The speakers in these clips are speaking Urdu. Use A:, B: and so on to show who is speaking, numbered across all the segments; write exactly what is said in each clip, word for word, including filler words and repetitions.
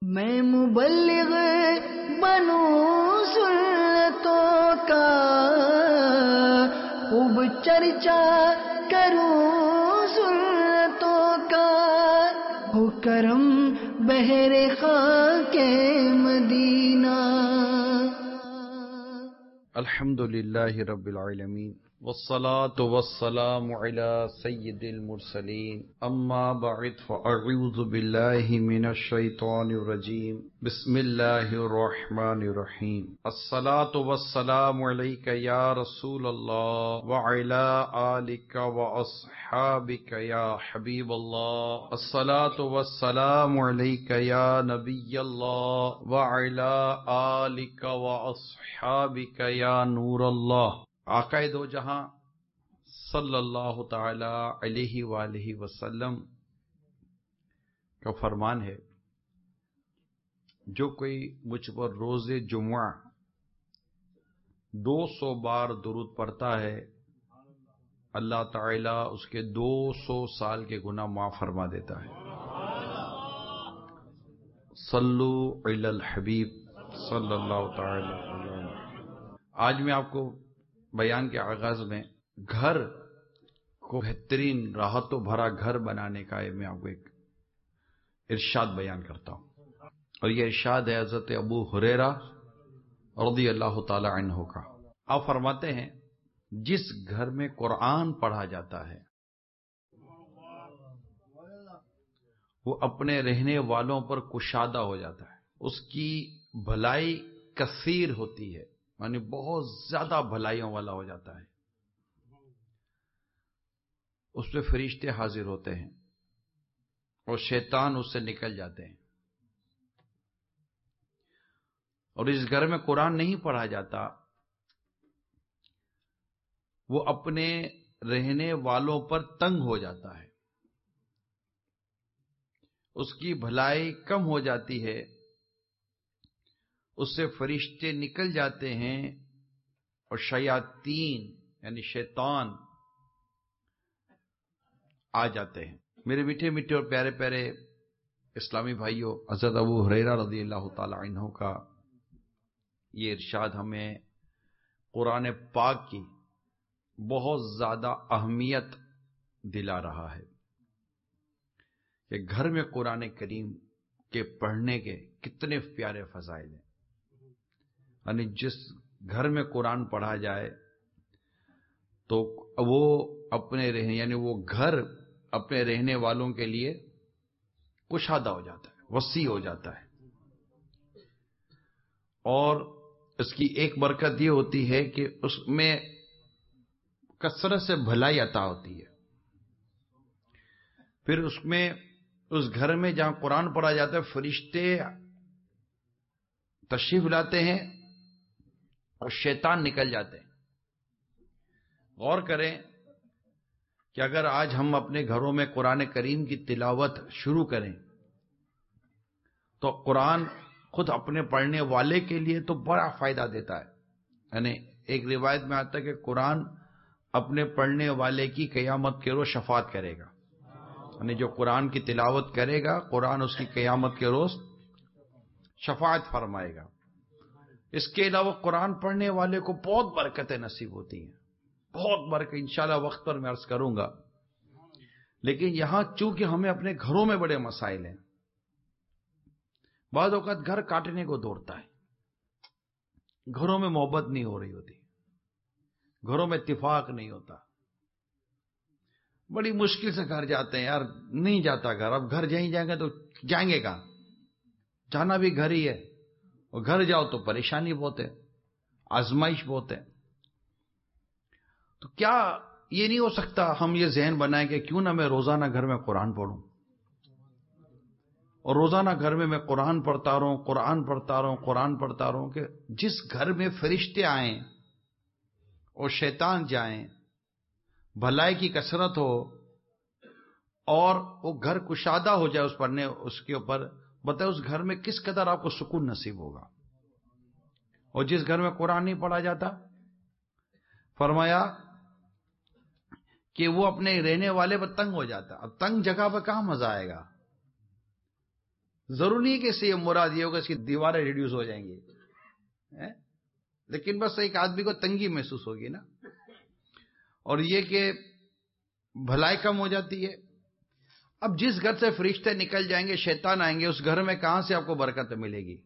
A: میں مبلغ بنوں سنتوں کا، خوب چرچا کروں سنتوں کا، ہو کرم بہر خاک مدینہ۔
B: الحمد للہ رب العالمین والصلاة والسلام علی سید المرسلین، اما بعد فاعوذ باللہ من الشیطان الرجیم، بسم اللہ الرحمن الرحیم۔ الصلاة والسلام علیک یا رسول اللہ وعلی آلک واصحابک یا حبیب اللہ، الصلاة والسلام علیک یا نبی اللہ وعلی آلک واصحابک یا نور اللہ۔ آقا دو جہاں صلی اللہ تعالی علیہ وآلہ وسلم کا فرمان ہے، جو کوئی مجھ پر روز جمعہ دو سو بار درود پڑھتا ہے، اللہ تعالی اس کے دو سو سال کے گناہ معاف فرما دیتا ہے۔ صلو علی الحبیب صلی اللہ تعالی علیہ وسلم۔ آج میں آپ کو بیان کے آغاز میں گھر کو بہترین راحتوں بھرا گھر بنانے کا میں آپ کو ایک ارشاد بیان کرتا ہوں، اور یہ ارشاد ہے حضرت ابو ہریرہ رضی اللہ تعالی عنہ کا۔ آپ فرماتے ہیں، جس گھر میں قرآن پڑھا جاتا ہے وہ اپنے رہنے والوں پر کشادہ ہو جاتا ہے، اس کی بھلائی کثیر ہوتی ہے، یعنی بہت زیادہ بھلائیوں والا ہو جاتا ہے، اس پہ فرشتے حاضر ہوتے ہیں اور شیطان اس سے نکل جاتے ہیں۔ اور اس گھر میں قرآن نہیں پڑھا جاتا، وہ اپنے رہنے والوں پر تنگ ہو جاتا ہے، اس کی بھلائی کم ہو جاتی ہے، اس سے فرشتے نکل جاتے ہیں اور شیاطین یعنی شیطان آ جاتے ہیں۔ میرے میٹھے میٹھے اور پیارے پیارے اسلامی بھائیوں، حضرت ابو ہریرہ رضی اللہ تعالی عنہ کا یہ ارشاد ہمیں قرآن پاک کی بہت زیادہ اہمیت دلا رہا ہے کہ گھر میں قرآن کریم کے پڑھنے کے کتنے پیارے فضائل ہیں۔ یعنی جس گھر میں قرآن پڑھا جائے تو وہ اپنے رہنے یعنی وہ گھر اپنے رہنے والوں کے لیے کشادہ ہو جاتا ہے، وسیع ہو جاتا ہے، اور اس کی ایک برکت یہ ہوتی ہے کہ اس میں کثرت سے بھلائی عطا ہوتی ہے۔ پھر اس میں اس گھر میں جہاں قرآن پڑھا جاتا ہے فرشتے تشریف لاتے ہیں اور شیطان نکل جاتے ہیں۔ غور کریں کہ اگر آج ہم اپنے گھروں میں قرآن کریم کی تلاوت شروع کریں تو قرآن خود اپنے پڑھنے والے کے لیے تو بڑا فائدہ دیتا ہے۔ یعنی ایک روایت میں آتا ہے کہ قرآن اپنے پڑھنے والے کی قیامت کے روز شفاعت کرے گا، یعنی جو قرآن کی تلاوت کرے گا قرآن اس کی قیامت کے روز شفاعت فرمائے گا۔ اس کے علاوہ قرآن پڑھنے والے کو بہت برکتیں نصیب ہوتی ہیں، بہت برکت، انشاءاللہ وقت پر میں عرض کروں گا۔ لیکن یہاں چونکہ ہمیں اپنے گھروں میں بڑے مسائل ہیں، بعض اوقات گھر کاٹنے کو دوڑتا ہے، گھروں میں محبت نہیں ہو رہی ہوتی، گھروں میں اتفاق نہیں ہوتا، بڑی مشکل سے گھر جاتے ہیں، یار نہیں جاتا گھر، اب گھر جہیں جائیں گے تو جائیں گے کہاں، جانا بھی گھر ہی ہے، اور گھر جاؤ تو پریشانی بہت ہے، آزمائش بہت ہے۔ تو کیا یہ نہیں ہو سکتا ہم یہ ذہن بنائیں کہ کیوں نہ میں روزانہ گھر میں قرآن پڑھوں، اور روزانہ گھر میں میں قرآن پڑھتا رہوں قرآن پڑھتا رہوں قرآن پڑھتا رہوں کہ جس گھر میں فرشتے آئیں اور شیطان جائیں، بھلائی کی کثرت ہو اور وہ گھر کشادہ ہو جائے اس پڑھنے اس کے اوپر، بتائیں اس گھر میں کس قدر آپ کو سکون نصیب ہوگا۔ اور جس گھر میں قرآن نہیں پڑھا جاتا، فرمایا کہ وہ اپنے رہنے والے پر تنگ ہو جاتا۔ اب تنگ جگہ پر کہاں مزہ آئے گا؟ ضروری نہیں کہ اس سے یہ مراد یہ ہوگا اس کی دیواریں ریڈیوس ہو جائیں گی، لیکن بس ایک آدمی کو تنگی محسوس ہوگی نا، اور یہ کہ بھلائی کم ہو جاتی ہے۔ اب جس گھر سے فرشتے نکل جائیں گے، شیطان آئیں گے، اس گھر میں کہاں سے آپ کو برکت ملے گی؟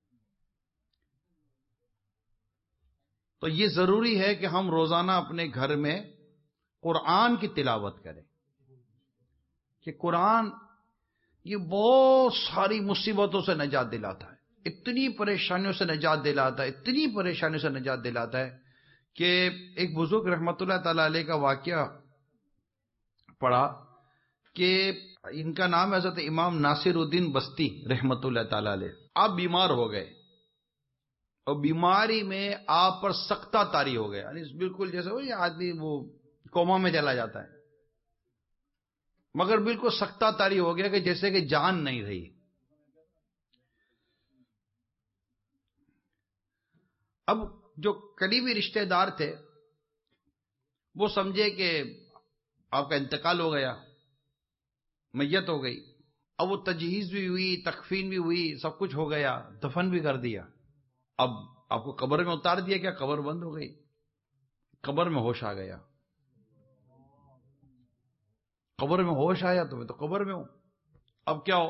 B: تو یہ ضروری ہے کہ ہم روزانہ اپنے گھر میں قرآن کی تلاوت کریں، کہ قرآن یہ بہت ساری مصیبتوں سے نجات دلاتا ہے، اتنی پریشانیوں سے نجات دلاتا ہے، اتنی پریشانیوں سے نجات دلاتا ہے کہ ایک بزرگ رحمت اللہ تعالی علیہ کا واقعہ پڑھا کہ ان کا نام ہے حضرت امام ناصر الدین بستی رحمت اللہ تعالی علیہ۔ آپ بیمار ہو گئے اور بیماری میں آپ پر سختہ طاری ہو گیا، یعنی بالکل جیسے وہ یہ آدمی وہ کوما میں چلا جاتا ہے، مگر بالکل سختہ طاری ہو گیا کہ جیسے کہ جان نہیں رہی۔ اب جو قریبی رشتہ دار تھے وہ سمجھے کہ آپ کا انتقال ہو گیا، میت ہو گئی۔ اب وہ تجہیز بھی ہوئی، تکفین بھی ہوئی، سب کچھ ہو گیا، دفن بھی کر دیا۔ اب آپ کو قبر میں اتار دیا، کیا قبر بند ہو گئی؟ قبر میں ہوش آ گیا، قبر میں ہوش آیا تو میں تو قبر میں ہوں، اب کیا ہو؟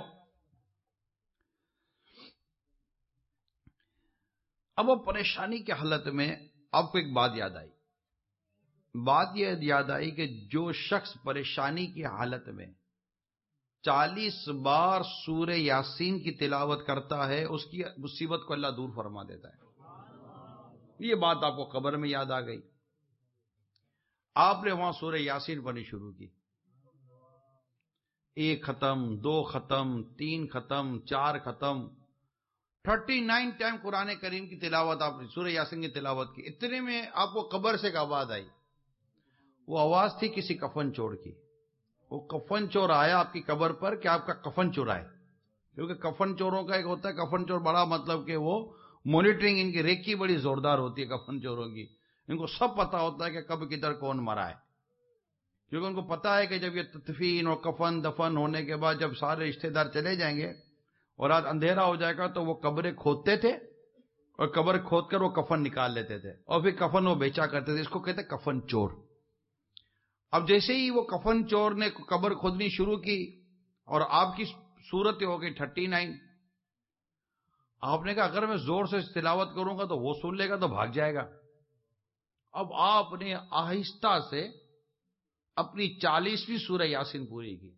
B: اب وہ پریشانی کی حالت میں آپ کو ایک بات یاد آئی، بات یہ یاد آئی کہ جو شخص پریشانی کی حالت میں چالیس بار سورہ یاسین کی تلاوت کرتا ہے، اس کی مصیبت کو اللہ دور فرما دیتا ہے۔ یہ بات آپ کو قبر میں یاد آ گئی، آپ نے وہاں سورہ یاسین پڑھنی شروع کی، ایک ختم، دو ختم، تین ختم، چار ختم، تھرٹی نائن ٹائم قرآن کریم کی تلاوت، آپ نے سورہ یاسین کی تلاوت کی۔ اتنے میں آپ کو قبر سے ایک آواز آئی، وہ آواز تھی کسی کفن چور کی۔ وہ کفن چور آیا آپ کی قبر پر کہ آپ کا کفن چرائے، کیونکہ کفن چوروں کا ایک ہوتا ہے، کفن چور بڑا مطلب کہ وہ مانیٹرنگ، ان کی ریکی بڑی زوردار ہوتی ہے کفن چوروں کی، ان کو سب پتا ہوتا ہے کہ کب کدھر کون مرا ہے، کیونکہ ان کو پتا ہے کہ جب یہ تدفین اور کفن دفن ہونے کے بعد جب سارے رشتہ دار چلے جائیں گے اور رات اندھیرا ہو جائے گا تو وہ قبریں کھودتے تھے اور قبر کھود کر وہ کفن نکال لیتے تھے اور پھر کفن وہ بیچا کرتے تھے، اس کو کہتے ہیں کفن چور۔ اب جیسے ہی وہ کفن چور نے قبر کھودنی شروع کی اور آپ کی صورت ہو گئی تھرٹی نائن، آپ نے کہا اگر میں زور سے تلاوت کروں گا تو وہ سن لے گا تو بھاگ جائے گا۔ اب آپ نے آہستہ سے اپنی چالیسویں سورہ یاسین پوری کی،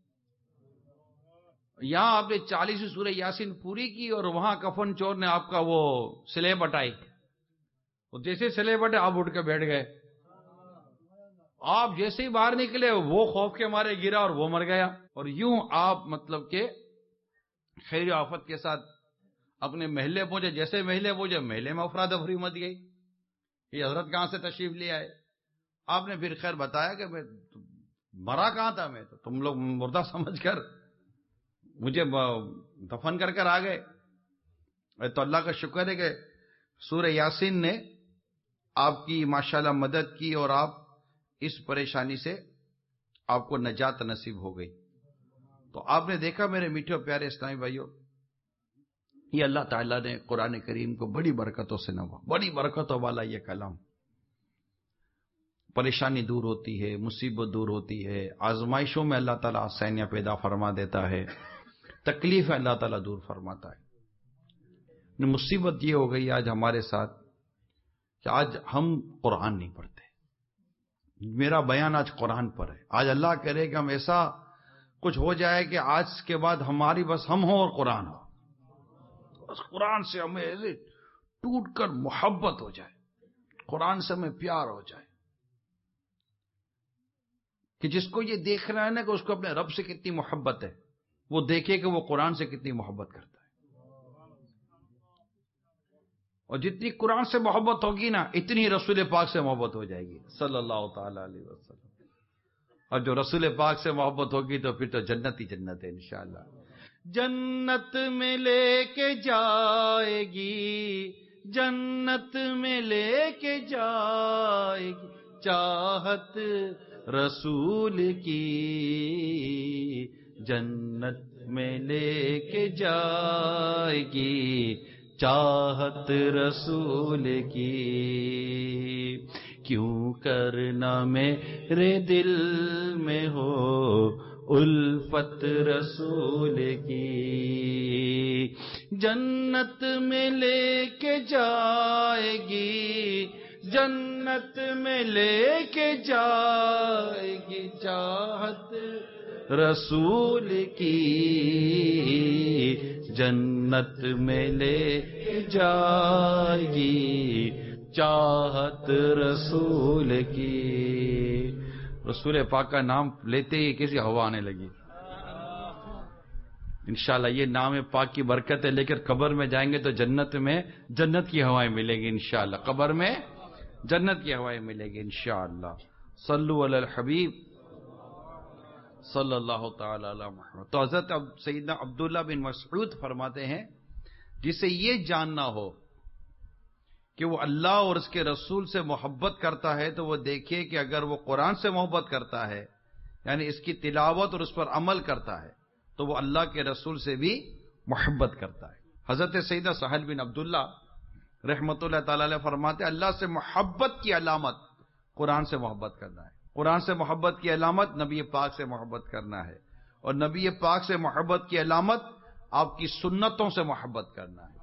B: یہاں آپ نے چالیسویں سورہ یاسین پوری کی اور وہاں کفن چور نے آپ کا وہ سلے بٹائی، اور جیسے سلے بٹے آپ اٹھ کے بیٹھ گئے، آپ جیسے ہی باہر نکلے وہ خوف کے مارے گرا اور وہ مر گیا، اور یوں آپ مطلب کہ خیر و آفت کے ساتھ اپنے محلے پہنچے۔ جیسے محلے پہنچے محلے میں افراتفری مچ گئی، یہ حضرت کہاں سے تشریف لے آئے؟ آپ نے پھر خیر بتایا کہ میں مرا کہاں تھا، میں تو تم لوگ مردہ سمجھ کر مجھے دفن کر کر آ گئے۔ تو اللہ کا شکر ہے کہ سورہ یاسین نے آپ کی ماشاءاللہ مدد کی اور آپ اس پریشانی سے آپ کو نجات نصیب ہو گئی۔ تو آپ نے دیکھا میرے میٹھے اور پیارے اسلامی بھائیوں، یہ اللہ تعالیٰ نے قرآن کریم کو بڑی برکتوں سے نوا، بڑی برکتوں والا یہ کلام۔ پریشانی دور ہوتی ہے، مصیبت دور ہوتی ہے، آزمائشوں میں اللہ تعالیٰ آسانیاں پیدا فرما دیتا ہے، تکلیف اللہ تعالیٰ دور فرماتا ہے۔ مصیبت یہ ہو گئی آج ہمارے ساتھ کہ آج ہم قرآن نہیں پڑھتے۔ میرا بیان آج قرآن پر ہے۔ آج اللہ کرے کہ ہم ایسا کچھ ہو جائے کہ آج کے بعد ہماری بس ہم ہوں اور قرآن ہو، بس قرآن سے ہمیں ایسے ٹوٹ کر محبت ہو جائے، قرآن سے ہمیں پیار ہو جائے کہ جس کو یہ دیکھنا ہے نا کہ اس کو اپنے رب سے کتنی محبت ہے، وہ دیکھے کہ وہ قرآن سے کتنی محبت کرتا ہے۔ اور جتنی قرآن سے محبت ہوگی نا اتنی رسول پاک سے محبت ہو جائے گی صلی اللہ تعالی علیہ وسلم، اور جو رسول پاک سے محبت ہوگی تو پھر تو جنت ہی جنت ہے انشاءاللہ۔ جنت میں لے کے جائے گی، جنت میں لے کے جائے گی چاہت رسول کی، جنت میں لے کے جائے گی چاہت رسول کی، کیوں کرنا میرے دل میں ہو الفت رسول کی، جنت میں لے کے جائے گی، جنت میں لے کے جائے گی چاہت رسول کی، جنت میں لے کے جائے گی چاہت رسول کی۔ رسول پاک کا نام لیتے ہی کسی ہوا آنے لگی۔ انشاءاللہ یہ نام پاک کی برکت ہے، لیکن قبر میں جائیں گے تو جنت میں جنت کی ہوائیں ملیں گی انشاءاللہ، قبر میں جنت کی ہوائیں ملیں گی انشاءاللہ۔ صلو علی الحبیب صلی اللہ تعالی علی محمد۔ تو حضرت سیدنا عبداللہ بن مسعود فرماتے ہیں جسے یہ جاننا ہو کہ وہ اللہ اور اس کے رسول سے محبت کرتا ہے تو وہ دیکھے کہ اگر وہ قرآن سے محبت کرتا ہے، یعنی اس کی تلاوت اور اس پر عمل کرتا ہے، تو وہ اللہ کے رسول سے بھی محبت کرتا ہے۔ حضرت سیدنا سہل بن عبداللہ رحمۃ اللہ تعالی علیہ فرماتے ہیں اللہ سے محبت کی علامت قرآن سے محبت کرنا ہے، قرآن سے محبت کی علامت نبی پاک سے محبت کرنا ہے، اور نبی پاک سے محبت کی علامت آپ کی سنتوں سے محبت کرنا ہے،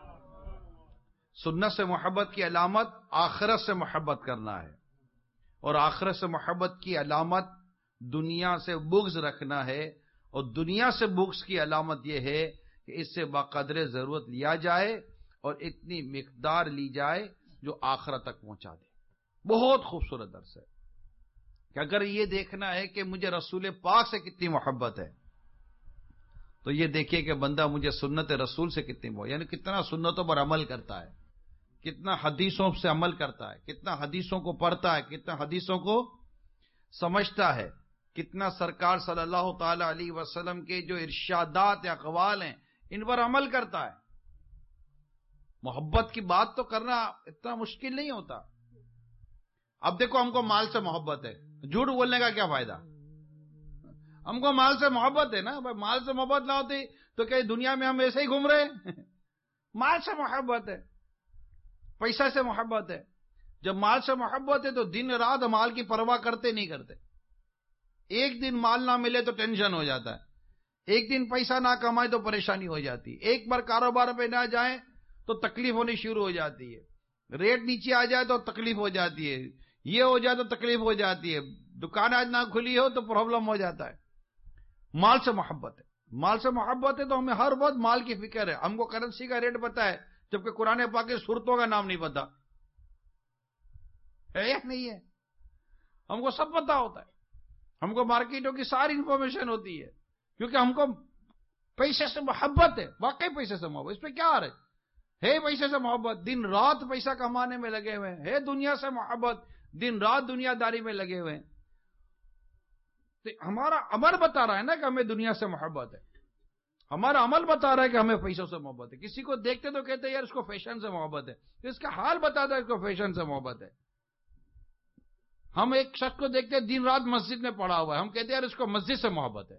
B: سنت سے محبت کی علامت آخرت سے محبت کرنا ہے، اور آخرت سے محبت کی علامت دنیا سے بغض رکھنا ہے، اور دنیا سے بغض کی علامت یہ ہے کہ اس سے بقدر ضرورت لیا جائے اور اتنی مقدار لی جائے جو آخرت تک پہنچا دے۔ بہت خوبصورت درس ہے کہ اگر یہ دیکھنا ہے کہ مجھے رسول پاک سے کتنی محبت ہے تو یہ دیکھیے کہ بندہ مجھے سنت رسول سے کتنی محبت، یعنی کتنا سنتوں پر عمل کرتا ہے، کتنا حدیثوں سے عمل کرتا ہے، کتنا حدیثوں کو پڑھتا ہے، کتنا حدیثوں کو سمجھتا ہے، کتنا سرکار صلی اللہ تعالی علیہ وسلم کے جو ارشادات یا اقوال ہیں ان پر عمل کرتا ہے۔ محبت کی بات تو کرنا اتنا مشکل نہیں ہوتا۔ اب دیکھو ہم کو مال سے محبت ہے، جھوٹ بولنے کا کیا فائدہ؟ ہم کو مال سے محبت ہے نا، مال سے محبت نہ ہوتی تو کہ دنیا میں ہم ایسے ہی گھوم رہے ہیں۔ مال سے محبت ہے، پیسہ سے محبت ہے۔ جب مال سے محبت ہے تو دن رات مال کی پرواہ کرتے نہیں کرتے۔ ایک دن مال نہ ملے تو ٹینشن ہو جاتا ہے، ایک دن پیسہ نہ کمائے تو پریشانی ہو جاتی ہے، ایک بار کاروبار پہ نہ جائیں تو تکلیف ہونی شروع ہو جاتی ہے، ریٹ نیچے آ جائے تو تکلیف ہو جاتی ہے، یہ ہو جائے تو تکلیف ہو جاتی ہے، دکان آج نہ کھلی ہو تو پرابلم ہو جاتا ہے۔ مال سے محبت ہے، مال سے محبت ہے تو ہمیں ہر وقت مال کی فکر ہے۔ ہم کو کرنسی کا ریٹ پتا ہے جبکہ قرآن پاک کی صورتوں کا نام نہیں پتا ہے یا نہیں ہے؟ ہم کو سب پتا ہوتا ہے، ہم کو مارکیٹوں کی ساری انفارمیشن ہوتی ہے، کیونکہ ہم کو پیسے سے محبت ہے۔ واقعی پیسے سے محبت، اس پہ کیا آ رہے ہے؟ پیسے سے محبت، دن رات پیسہ کمانے میں لگے ہوئے ہیں، ہے دنیا سے محبت، دن رات دنیا داری میں لگے ہوئے ہیں۔ تو ہمارا عمل بتا رہا ہے نا کہ ہمیں دنیا سے محبت ہے، ہمارا عمل بتا رہا ہے کہ ہمیں پیسوں سے محبت ہے۔ کسی کو دیکھتے تو کہتے ہیں یار اس کو فیشن سے محبت ہے، تو اس کا حال بتاتا ہے اس کو فیشن سے محبت ہے۔ ہم ایک شخص کو دیکھتے ہیں دن رات مسجد میں پڑا ہوا ہے، ہم کہتے ہیں یار اس کو مسجد سے محبت ہے،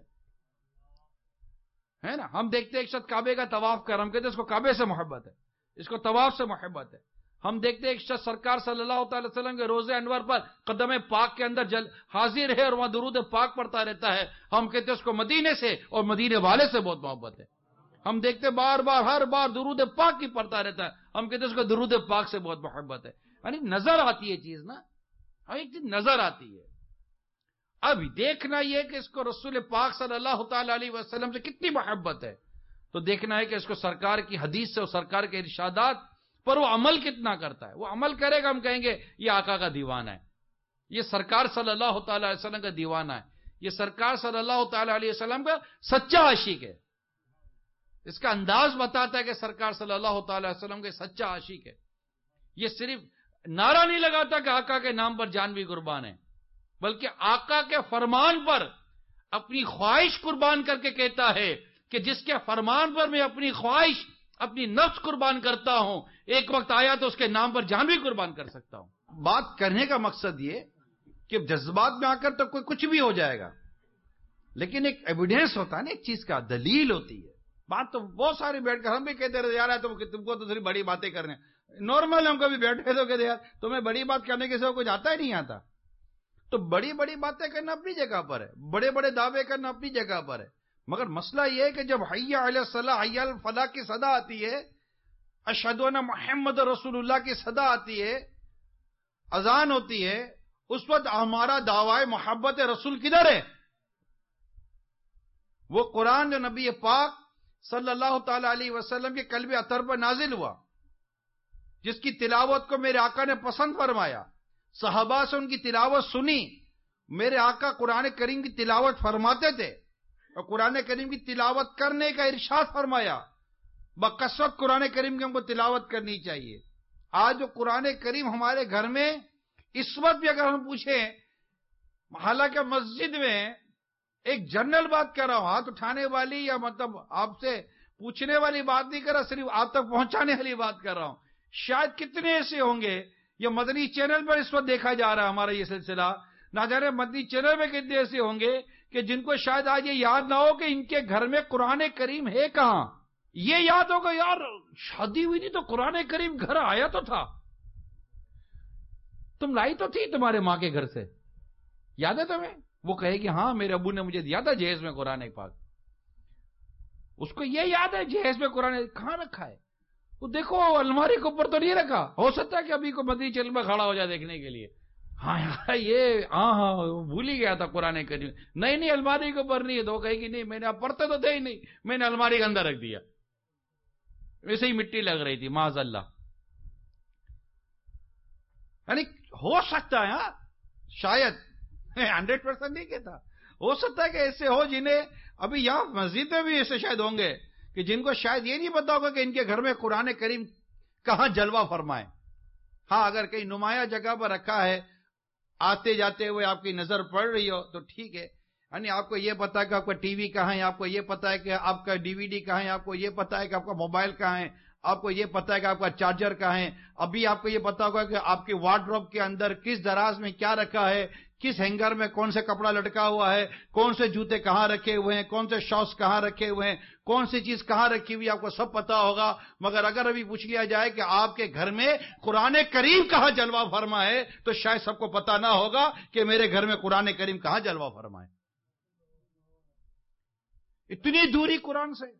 B: ہے نا؟ ہم دیکھتے ہیں ایک شخص کعبے کا طواف کر، ہم کہتے ہیں اس کو کعبے سے محبت ہے، اس کو طواف سے محبت ہے۔ ہم دیکھتے ہیں ایک شخص سرکار صلی اللہ تعالی وسلم کے روزے انور پر قدم پاک کے اندر جل حاضر ہے اور وہاں درود پاک پڑھتا رہتا ہے، ہم کہتے ہیں اس کو مدینے سے اور مدینے والے سے بہت محبت ہے۔ ہم دیکھتے ہیں بار بار ہر بار درود پاک کی پڑھتا رہتا ہے، ہم کہتے ہیں اس کو درود پاک سے بہت محبت ہے۔ یعنی نظر آتی ہے چیز نا، ہم ایک چیز نظر آتی ہے۔ اب دیکھنا یہ کہ اس کو رسول پاک صلی اللہ تعالی علیہ وسلم سے کتنی محبت ہے، تو دیکھنا ہے کہ اس کو سرکار کی حدیث سے اور سرکار کے ارشادات پر وہ عمل کتنا کرتا ہے۔ وہ عمل کرے گا ہم کہیں گے یہ آقا کا دیوانہ ہے، یہ سرکار صلی اللہ تعالی علیہ وسلم کا دیوانہ ہے، یہ سرکار صلی اللہ تعالی علیہ وسلم کا سچا عاشق ہے۔ اس کا انداز بتاتا ہے کہ سرکار صلی اللہ تعالی علیہ وسلم کا سچا عاشق ہے۔ یہ صرف نعرہ نہیں لگاتا کہ آقا کے نام پر جان بھی قربان ہے، بلکہ آقا کے فرمان پر اپنی خواہش قربان کر کے کہتا ہے کہ جس کے فرمان پر میں اپنی خواہش اپنی نفس قربان کرتا ہوں، ایک وقت آیا تو اس کے نام پر جان بھی قربان کر سکتا ہوں۔ بات کرنے کا مقصد یہ کہ جذبات میں آ کر تو کوئی کچھ بھی ہو جائے گا، لیکن ایک ایویڈنس ہوتا ہے نا ایک چیز کا، دلیل ہوتی ہے. بات تو بہت ساری بیٹھ کر ہم بھی کہتے رہے یار تم تم کو تو صرف بڑی باتیں کرنے. نارمل ہم کبھی بیٹھے تو کہتے یار تمہیں بڑی بات کرنے کے سوا کچھ آتا ہی نہیں آتا. تو بڑی بڑی باتیں کرنا اپنی جگہ پر ہے، بڑے بڑے دعوے کرنا اپنی جگہ پر ہے، مگر مسئلہ یہ ہے کہ جب حی علی الصلاح حی علی الفلاح کی صدا آتی ہے، اشہد ان محمد رسول اللہ کی صدا آتی ہے، اذان ہوتی ہے، اس وقت ہمارا دعوی محبت رسول کدھر ہے؟ وہ قرآن جو نبی پاک صلی اللہ تعالی علیہ وسلم کے قلب اطہر پر نازل ہوا، جس کی تلاوت کو میرے آقا نے پسند فرمایا، صحابہ سے ان کی تلاوت سنی، میرے آقا قرآن کریم کی تلاوت فرماتے تھے اور قرآن کریم کی تلاوت کرنے کا ارشاد فرمایا، بکثرت قرآن کریم کی ہم کو تلاوت کرنی چاہیے. آج جو قرآن کریم ہمارے گھر میں اس وقت بھی اگر ہم پوچھیں، حالانکہ مسجد میں ایک جنرل بات کر رہا ہوں، ہاتھ اٹھانے والی یا مطلب آپ سے پوچھنے والی بات نہیں کر رہا، صرف آپ تک پہنچانے والی بات کر رہا ہوں. شاید کتنے ایسے ہوں گے، یہ مدنی چینل پر اس وقت دیکھا جا رہا ہے ہمارا یہ سلسلہ، نہ جانے مدنی چینل میں کتنے ایسے ہوں گے کہ جن کو شاید آج یہ یاد نہ ہو کہ ان کے گھر میں قرآن کریم ہے کہاں. یہ یاد ہوگا یار شادی ہوئی تھی تو قرآن کریم گھر آیا تو تھا، تم لائی تو تھی تمہارے ماں کے گھر سے، یاد ہے تمہیں؟ وہ کہے کہ ہاں میرے ابو نے مجھے دیا تھا جہیز میں قرآن پاک. اس کو یہ یاد ہے جہیز میں قرآن کہاں رکھا ہے؟ وہ دیکھو الماری کے اوپر تو نہیں رکھا، ہو سکتا ہے کہ ابھی کو مدنی چینل میں کھڑا ہو جائے دیکھنے کے لیے، ہاں یار یہ ہاں ہاں بھول ہی گیا تھا قرآن کریم. نہیں نہیں الماری کے اوپر نہیں ہے، تو کہے کہ نہیں میں نے اب پڑھتے تو تھے ہی نہیں، میں نے الماری کے اندر رکھ دیا، ویسے ہی مٹی لگ رہی تھی معاذ اللہ. یعنی ہو سکتا ہے ہاں شاید ہنڈریڈ پرسینٹ نہیں کہتا، ہو سکتا ہے کہ ایسے ہو جنہیں ابھی یہاں مسجد میں بھی ایسے شاید ہوں گے کہ جن کو شاید یہ نہیں پتا ہوگا کہ ان کے گھر میں قرآن کریم کہاں جلوہ فرمائے. ہاں اگر کہیں نمایاں جگہ پر رکھا ہے، آتے جاتے ہوئے آپ کی نظر پڑ رہی ہو تو ٹھیک ہے، یعنی آپ کو یہ پتا ہے کہ آپ کا ٹی وی کہاں ہے، آپ کو یہ پتا ہے کہ آپ کا ڈی وی ڈی کہاں ہے، آپ کو یہ پتا ہے کہ آپ کا موبائل کہاں ہے، آپ کو یہ پتا ہے کہ آپ کا چارجر کہاں ہے. ابھی آپ کو یہ پتا ہوگا کہ آپ کے وارڈروب کے اندر کس دراز میں کیا رکھا ہے، کس ہینگر میں کون سے کپڑا لٹکا ہوا ہے، کون سے جوتے کہاں رکھے ہوئے ہیں، کون سے شارٹس کہاں رکھے ہوئے ہیں، کون سی چیز کہاں رکھی ہوئی، آپ کو سب پتا ہوگا. مگر اگر ابھی پوچھ لیا جائے کہ آپ کے گھر میں قرآن کریم کہاں جلوہ فرما ہے، تو شاید سب کو پتا نہ ہوگا کہ میرے گھر میں قرآن کریم کہاں جلوہ فرما ہے. اتنی دوری قرآن سے.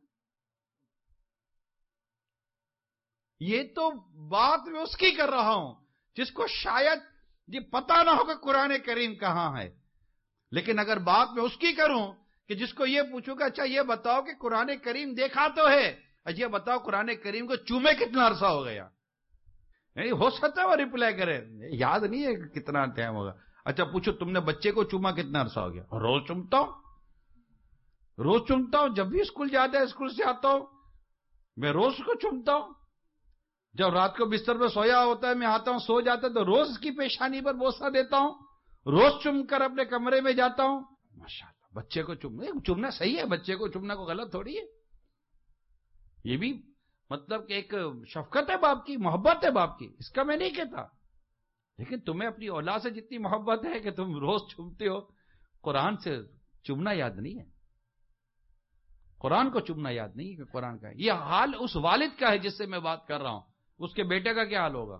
B: یہ تو بات میں اس کی کر رہا ہوں جس کو شاید یہ پتا نہ ہو کہ قرآن کریم کہاں ہے. لیکن اگر بات میں اس کی کروں کہ جس کو یہ پوچھوں کہ اچھا یہ بتاؤ کہ قرآن کریم دیکھا تو ہے، اچھا یہ بتاؤ قرآن کریم کو چومے کتنا عرصہ ہو گیا، نہیں ہو سکتا ہے وہ ریپلائی کرے یاد نہیں ہے کتنا ٹائم ہوگا. اچھا پوچھو تم نے بچے کو چوما کتنا عرصہ ہو گیا، روز چومتا ہوں روز چومتا ہوں جب بھی اسکول جاتا ہے اسکول سے آتا ہوں میں روز کو چومتا ہوں. جب رات کو بستر پہ سویا ہوتا ہے میں آتا ہوں سو جاتا ہے تو روز اس کی پیشانی پر بوسہ دیتا ہوں، روز چوم کر اپنے کمرے میں جاتا ہوں. ماشاءاللہ بچے کو چومنا چومنا صحیح ہے، بچے کو چومنا کو غلط تھوڑی ہے. یہ بھی مطلب کہ ایک شفقت ہے باپ کی، محبت ہے باپ کی، اس کا میں نہیں کہتا. لیکن تمہیں اپنی اولاد سے جتنی محبت ہے کہ تم روز چومتے ہو، قرآن سے چومنا یاد نہیں ہے، قرآن کو چومنا یاد نہیں ہے کہ قرآن کا ہے. یہ حال اس والد کا ہے جس سے میں بات کر رہا ہوں. اس کے بیٹے کا کیا حال ہوگا،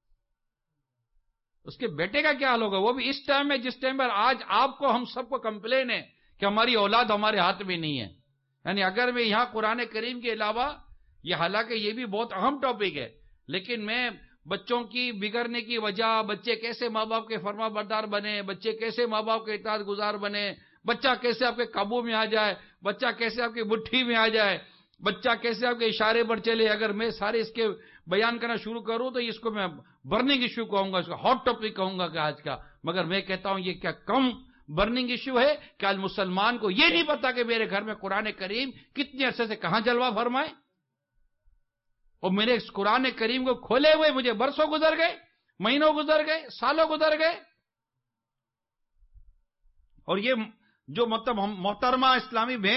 B: اس کے بیٹے کا کیا حال ہوگا، وہ بھی اس ٹائم میں جس ٹائم پر آج آپ کو ہم سب کو کمپلین ہے کہ ہماری اولاد ہمارے ہاتھ میں نہیں ہے. یعنی اگر میں یہاں قرآن کریم کے علاوہ، یہ حالانکہ یہ بھی بہت اہم ٹاپک ہے، لیکن میں بچوں کی بگڑنے کی وجہ، بچے کیسے ماں باپ کے فرما بردار بنے، بچے کیسے ماں باپ کے اطاعت گزار بنے، بچہ کیسے آپ کے قابو میں آ جائے، بچہ کیسے آپ کی مٹھی میں آ جائے، بچہ کیسے آپ کے اشارے پر چلے، اگر میں سارے اس کے بیان کرنا شروع کروں تو اس کو میں برننگ ایشو کہوں گا، اس کا ہاٹ ٹاپک کہوں گا کہ آج کا. مگر میں کہتا ہوں یہ کیا کم برننگ ایشو ہے کہ آج مسلمان کو یہ نہیں پتا کہ میرے گھر میں قرآن کریم کتنے عرصے سے کہاں جلوہ فرمائے. اور میرے اس قرآن کریم کو کھولے ہوئے مجھے برسوں گزر گئے، مہینوں گزر گئے، سالوں گزر گئے. اور یہ جو مطلب ہم محترمہ اسلامی بہن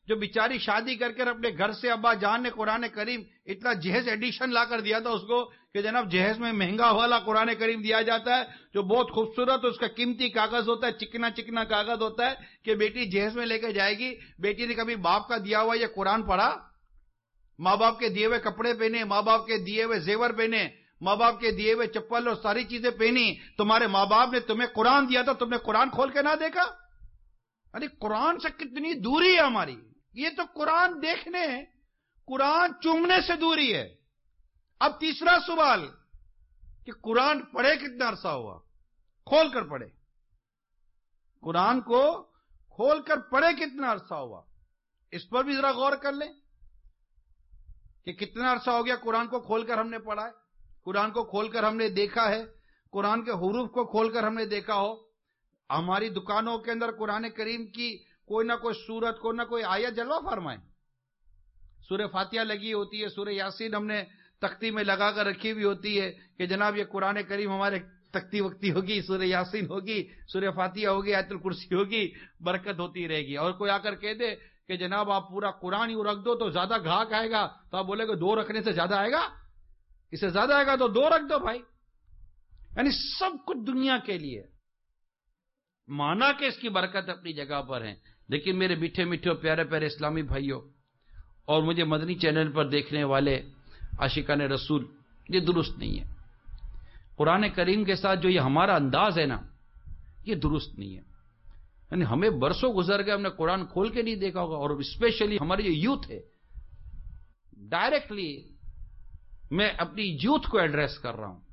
B: جو بیچاری شادی کر کر اپنے گھر سے ابا جان نے قرآن کریم اتنا جہیز ایڈیشن لا کر دیا تھا اس کو کہ جناب جہیز میں مہنگا والا قرآن کریم دیا جاتا ہے جو بہت خوبصورت، اس کا قیمتی کاغذ ہوتا ہے، چکنا چکنا کاغذ ہوتا ہے کہ بیٹی جہیز میں لے کے جائے گی. بیٹی نے کبھی باپ کا دیا ہوا یہ قرآن پڑھا؟ ماں باپ کے دیے ہوئے کپڑے پہنے، ماں باپ کے دیے ہوئے زیور پہنے، ماں باپ کے دیے ہوئے چپل اور ساری چیزیں پہنی. تمہارے ماں باپ نے تمہیں قرآن دیا تھا، تم نے قرآن کھول کے نہ دیکھا؟ ارے قرآن سے کتنی دوری ہے ہماری. یہ تو قرآن دیکھنے، قرآن چومنے سے دوری ہے. اب تیسرا سوال کہ قرآن پڑھے کتنا عرصہ ہوا؟ کھول کر پڑھے. قرآن کو کھول کر پڑھے کتنا عرصہ ہوا؟ اس پر بھی ذرا غور کر لیں کہ کتنا عرصہ ہو گیا قرآن کو کھول کر ہم نے پڑھا ہے، قرآن کو کھول کر ہم نے دیکھا ہے، قرآن کے حروف کو کھول کر ہم نے دیکھا ہو. ہماری دکانوں کے اندر قرآن کریم کی کوئی نہ کوئی سورت، کوئی نہ کوئی آیت جلوہ فرمائے. سورہ فاتحہ لگی ہوتی ہے، سورہ یاسین ہم نے تختی میں لگا کر رکھی ہوئی ہوتی ہے کہ جناب یہ قرآن کریم ہمارے تختی وقتی ہوگی، سورہ یاسین ہوگی، سورہ فاتحہ ہوگی، آیت الکرسی ہوگی، برکت ہوتی رہے گی. اور کوئی آ کر کہہ دے کہ جناب آپ پورا قرآن یوں رکھ دو تو زیادہ گھاک آئے گا، تو آپ بولے کہ دو رکھنے سے زیادہ آئے گا؟ اس سے زیادہ آئے گا تو دو رکھ دو بھائی. یعنی سب کچھ دنیا کے لیے. مانا کہ اس کی برکت اپنی جگہ پر ہے، لیکن میرے میٹھے میٹھے پیارے پیارے اسلامی بھائیوں اور مجھے مدنی چینل پر دیکھنے والے عاشقان رسول، یہ درست نہیں ہے. قرآن کریم کے ساتھ جو یہ ہمارا انداز ہے نا، یہ درست نہیں ہے. یعنی ہمیں برسوں گزر گئے، ہم نے قرآن کھول کے نہیں دیکھا ہوگا. اور اسپیشلی ہماری جو یوتھ ہے، ڈائریکٹلی میں اپنی یوتھ کو ایڈریس کر رہا ہوں.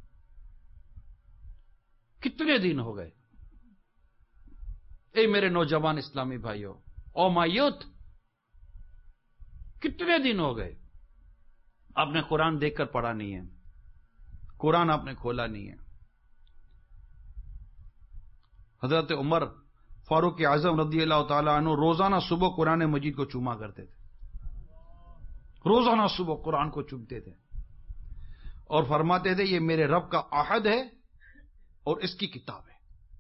B: کتنے دن ہو گئے اے میرے نوجوان اسلامی بھائیوں، او مائی یوتھ، کتنے دن ہو گئے آپ نے قرآن دیکھ کر پڑھا نہیں ہے، قرآن آپ نے کھولا نہیں ہے. حضرت عمر فاروق اعظم رضی اللہ تعالیٰ عنہ روزانہ صبح قرآن مجید کو چوما کرتے تھے. روزانہ صبح قرآن کو چومتے تھے اور فرماتے تھے یہ میرے رب کا عہد ہے اور اس کی کتاب ہے.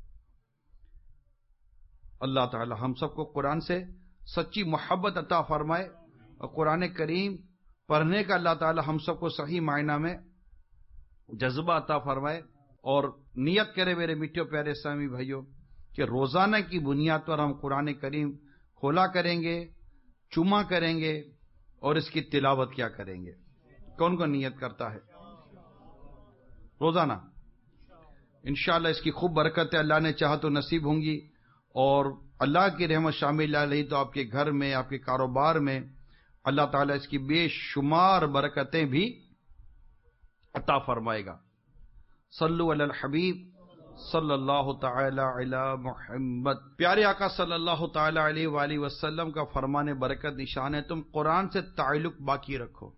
B: اللہ تعالی ہم سب کو قرآن سے سچی محبت عطا فرمائے اور قرآن کریم پڑھنے کا اللہ تعالی ہم سب کو صحیح معنی میں جذبہ عطا فرمائے. اور نیت کرے میرے میٹھے پیارے اسلامی بھائیوں کہ روزانہ کی بنیاد پر ہم قرآن کریم کھولا کریں گے، چوما کریں گے اور اس کی تلاوت کیا کریں گے. کون کون نیت کرتا ہے روزانہ؟ انشاءاللہ اس کی خوب برکت ہے، اللہ نے چاہا تو نصیب ہوں گی. اور اللہ کی رحمت شامل رہی تو آپ کے گھر میں، آپ کے کاروبار میں اللہ تعالیٰ اس کی بے شمار برکتیں بھی عطا فرمائے گا. صلو علی الحبیب صلی اللہ تعالی علی محمد. پیارے آقا صلی اللہ تعالی علیہ وآلہ وسلم کا فرمان برکت نشان ہے تم قرآن سے تعلق باقی رکھو،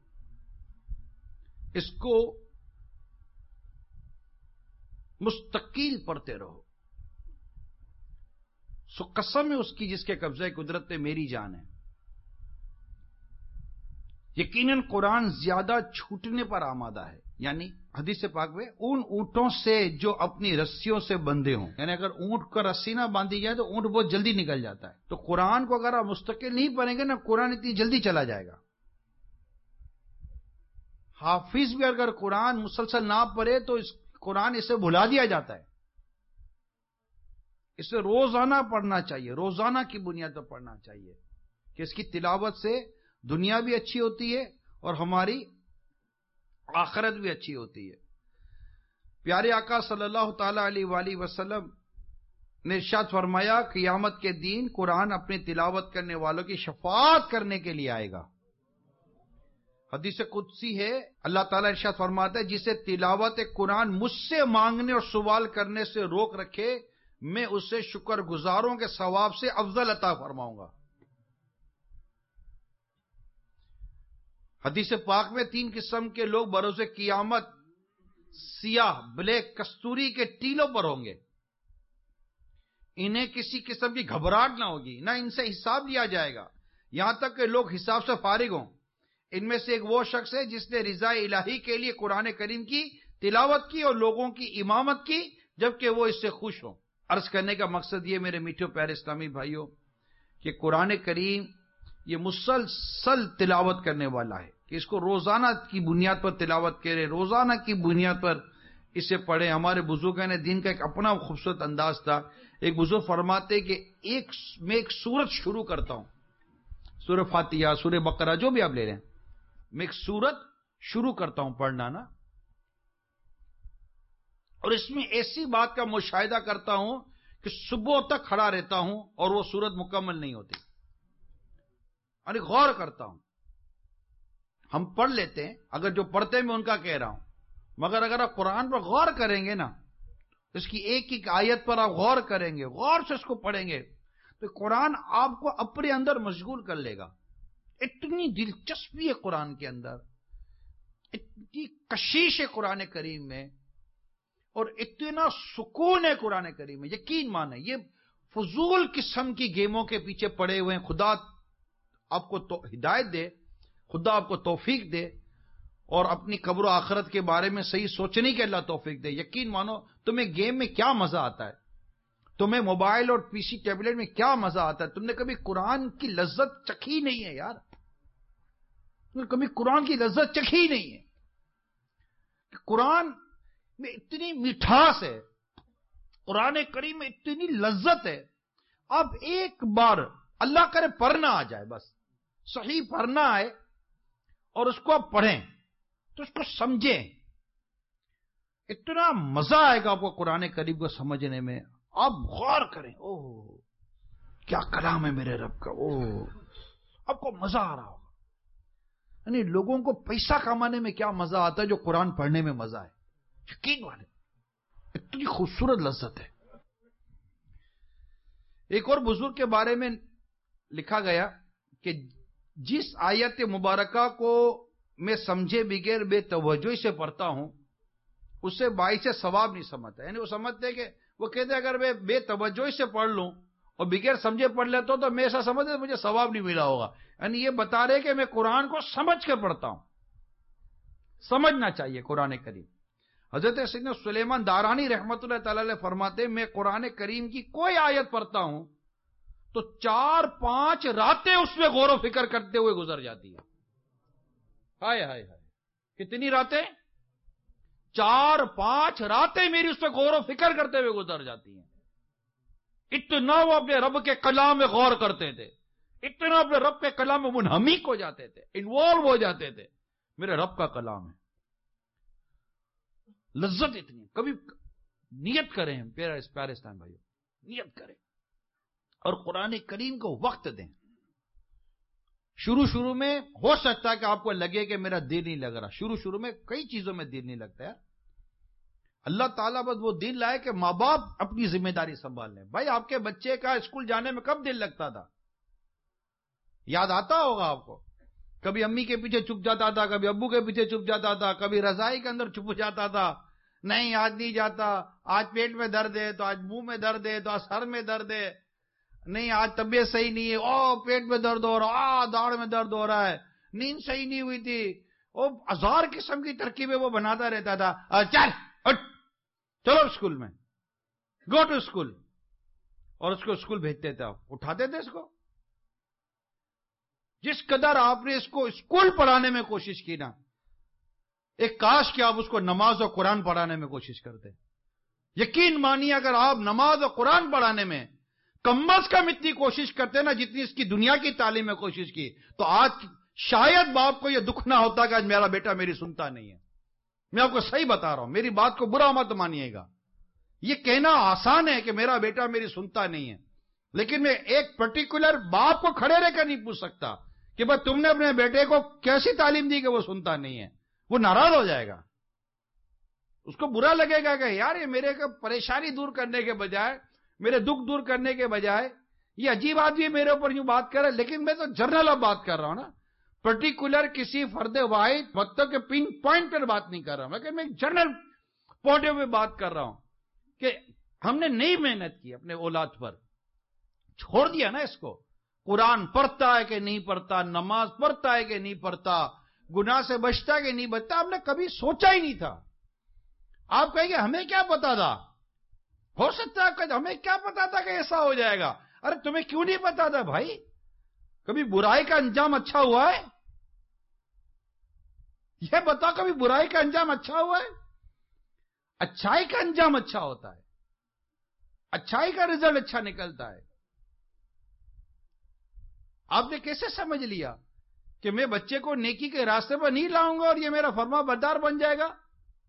B: اس کو مستقل پڑھتے رہو. سو قسم ہے اس کی جس کے قبضہ قدرت پہ میری جان ہے، یقیناً قرآن زیادہ چھوٹنے پر آمادہ ہے. یعنی حدیث پاک میں ان اونٹوں سے جو اپنی رسیوں سے بندھے ہوں، یعنی اگر اونٹ کا رسی نہ باندھی جائے تو اونٹ بہت جلدی نکل جاتا ہے. تو قرآن کو اگر آپ مستقل نہیں پڑھیں گے نا، قرآن اتنی جلدی چلا جائے گا. حافظ بھی اگر قرآن مسلسل نہ پڑھے تو اس قرآن اسے بھلا دیا جاتا ہے. اسے روزانہ پڑھنا چاہیے، روزانہ کی بنیاد پر پڑھنا چاہیے کہ اس کی تلاوت سے دنیا بھی اچھی ہوتی ہے اور ہماری آخرت بھی اچھی ہوتی ہے. پیارے آقا صلی اللہ تعالی علیہ وآلہ وسلم نے ارشاد فرمایا قیامت کے دن قرآن اپنی تلاوت کرنے والوں کی شفاعت کرنے کے لیے آئے گا. حدیث قدسی ہے، اللہ تعالیٰ ارشاد فرماتا ہے جسے تلاوت قرآن مجھ سے مانگنے اور سوال کرنے سے روک رکھے میں اسے شکر گزاروں کے ثواب سے افضل عطا فرماؤں گا. حدیث پاک میں تین قسم کے لوگ بروز قیامت سیاہ بلیک کستوری کے ٹیلوں پر ہوں گے. انہیں کسی قسم کی گھبراہٹ نہ ہوگی، نہ ان سے حساب لیا جائے گا یہاں تک کہ لوگ حساب سے فارغ ہوں. ان میں سے ایک وہ شخص ہے جس نے رضا الہی کے لیے قرآن کریم کی تلاوت کی اور لوگوں کی امامت کی جبکہ وہ اس سے خوش ہوں. عرض کرنے کا مقصد یہ میرے میٹھے پیارے اسلامی بھائیوں کہ قرآن کریم یہ مسلسل تلاوت کرنے والا ہے کہ اس کو روزانہ کی بنیاد پر تلاوت کرے، روزانہ کی بنیاد پر اسے پڑھیں. ہمارے بزرگوں نے دین کا ایک اپنا خوبصورت انداز تھا. ایک بزرگ فرماتے کہ ایک میں ایک سورت شروع کرتا ہوں، سورہ فاتحہ، سورہ بقرہ، جو بھی آپ لے لیں، میں ایک سورت شروع کرتا ہوں پڑھنا نا، اور اس میں ایسی بات کا مشاہدہ کرتا ہوں کہ صبح تک کھڑا رہتا ہوں اور وہ سورت مکمل نہیں ہوتی. یعنی غور کرتا ہوں. ہم پڑھ لیتے ہیں، اگر جو پڑھتے ہیں میں ان کا کہہ رہا ہوں، مگر اگر آپ قرآن پر غور کریں گے نا، اس کی ایک ایک آیت پر آپ غور کریں گے، غور سے اس کو پڑھیں گے، تو قرآن آپ کو اپنے اندر مشغول کر لے گا. اتنی دلچسپی ہے قرآن کے اندر، اتنی کشش ہے قرآن کریم میں، اور اتنا سکون ہے قرآن کریم میں. یقین مانیں یہ فضول قسم کی گیموں کے پیچھے پڑے ہوئے ہیں. خدا آپ کو تو ہدایت دے، خدا آپ کو توفیق دے، اور اپنی قبر و آخرت کے بارے میں صحیح سوچنے کی اللہ توفیق دے. یقین مانو تمہیں گیم میں کیا مزہ آتا ہے، تمہیں موبائل اور پی سی ٹیبلٹ میں کیا مزہ آتا ہے. تم نے کبھی قرآن کی لذت چکھی نہیں ہے یار، تم نے کبھی قرآن کی لذت چکھی نہیں ہے. کہ قرآن میں اتنی مٹھاس ہے، قرآن کریم میں اتنی لذت ہے. اب ایک بار اللہ کرے پڑھنا آ جائے، بس صحیح پڑھنا آئے اور اس کو آپ پڑھیں تو اس کو سمجھیں، اتنا مزہ آئے گا آپ کو قرآن کریم کو سمجھنے میں. آپ غور کریں، اوہ کیا کلام ہے میرے رب کا، اوہ آپ کو مزہ آ رہا ہوگا. یعنی لوگوں کو پیسہ کمانے میں کیا مزہ آتا ہے جو قرآن پڑھنے میں مزہ ہے. یقین والے اتنی خوبصورت لذت ہے. ایک اور بزرگ کے بارے میں لکھا گیا کہ جس آیت مبارکہ کو میں سمجھے بغیر بے توجہی سے پڑھتا ہوں اسے باعث ثواب نہیں سمجھتا. یعنی وہ سمجھتے کہ وہ کہتے اگر میں بے توجہی سے پڑھ لوں اور بغیر سمجھے پڑھ لیتا ہوں تو میں ایسا سمجھتا مجھے ثواب نہیں ملا ہوگا. یعنی یہ بتا رہے کہ میں قرآن کو سمجھ کر پڑھتا ہوں. سمجھنا چاہیے قرآن کریم. حضرت سیدنا سلیمان دارانی رحمت اللہ تعالی علیہ فرماتے میں قرآن کریم کی کوئی آیت پڑھتا ہوں تو چار پانچ راتیں اس میں غور و فکر کرتے ہوئے گزر جاتی ہے. ہائے ہائے ہائے کتنی راتیں؟ چار پانچ راتیں میری اس پہ غور و فکر کرتے ہوئے گزر جاتی ہیں. اتنا وہ اپنے رب کے کلام میں غور کرتے تھے، اتنا اپنے رب کے کلام میں منہمک ہو جاتے تھے، انوالو ہو جاتے تھے. میرے رب کا کلام ہے، لذت اتنی. کبھی نیت کریں پیارے پیارستان بھائیو، نیت کریں اور قرآن کریم کو وقت دیں. شروع شروع میں ہو سکتا ہے کہ آپ کو لگے کہ میرا دل نہیں لگ رہا. شروع شروع میں کئی چیزوں میں دل نہیں لگتا ہے. اللہ تعالیٰ بس وہ دل لائے کہ ماں باپ اپنی ذمہ داری سنبھال لیں. بھائی آپ کے بچے کا اسکول جانے میں کب دل لگتا تھا؟ یاد آتا ہوگا آپ کو. کبھی امی کے پیچھے چھپ جاتا تھا، کبھی ابو کے پیچھے چھپ جاتا تھا، کبھی رضائی کے اندر چھپ جاتا تھا. نہیں آج نہیں جاتا، آج پیٹ میں درد ہے تو آج منہ میں درد ہے تو آج سر میں درد ہے. نہیں آج طبیعت صحیح نہیں ہے، او پیٹ میں درد ہو رہا، آ داڑھ میں درد ہو رہا ہے، نیند صحیح نہیں ہوئی تھی. وہ ہزار قسم کی ترکیبیں وہ بناتا رہتا تھا. چل اٹھ چلو اسکول میں، گو ٹو اسکول. اور اس کو اسکول بھیجتے تھے، آپ اٹھاتے تھے اس کو. جس قدر آپ نے اس کو اسکول پڑھانے میں کوشش کی نا، ایک کاش کہ آپ اس کو نماز اور قرآن پڑھانے میں کوشش کرتے. یقین مانیے اگر آپ نماز اور قرآن پڑھانے میں کم از کم اتنی کوشش کرتے نا جتنی اس کی دنیا کی تعلیم میں کوشش کی، تو آج شاید باپ کو یہ دکھ نہ ہوتا کہ آج میرا بیٹا میری سنتا نہیں ہے. میں آپ کو صحیح بتا رہا ہوں، میری بات کو برا مت مانیے گا. یہ کہنا آسان ہے کہ میرا بیٹا میری سنتا نہیں ہے، لیکن میں ایک پرٹیکولر باپ کو کھڑے رہ کر نہیں پوچھ سکتا کہ بھائی تم نے اپنے بیٹے کو کیسی تعلیم دی کہ وہ سنتا نہیں ہے. وہ ناراض ہو جائے گا، اس کو برا لگے گا کہ یار یہ میرے کو پریشانی دور کرنے کے بجائے، میرے دکھ دور کرنے کے بجائے یہ عجیب آدمی میرے اوپر یوں بات کر رہا ہے. لیکن میں تو جنرل اب بات کر رہا ہوں نا، پرٹیکولر کسی فرد واحد مطلب کہ پن پوائنٹ پر بات نہیں کر رہا ہوں، میں ایک جنرل پوائنٹ پہ بات کر رہا ہوں کہ ہم نے نہیں محنت کی اپنے اولاد پر، چھوڑ دیا نا اس کو. قرآن پڑھتا ہے کہ نہیں پڑھتا، نماز پڑھتا ہے کہ نہیں پڑھتا، گناہ سے بچتا ہے کہ نہیں بچتا، ہم نے کبھی سوچا ہی نہیں تھا. آپ کہیں گے ہمیں کیا پتا تھا؟ ہو سکتا ہے کہ ہمیں کیا پتا تھا کہ ایسا ہو جائے گا. ارے تمہیں کیوں نہیں پتا تھا بھائی؟ کبھی برائی کا انجام اچھا ہوا ہے؟ یہ بتاؤ کبھی برائی کا انجام اچھا ہوا ہے؟ اچھائی کا انجام اچھا ہوتا ہے، اچھائی کا رزلٹ اچھا نکلتا ہے۔ آپ نے کیسے سمجھ لیا کہ میں بچے کو نیکی کے راستے پر نہیں لاؤں گا اور یہ میرا فرما بردار بن جائے گا؟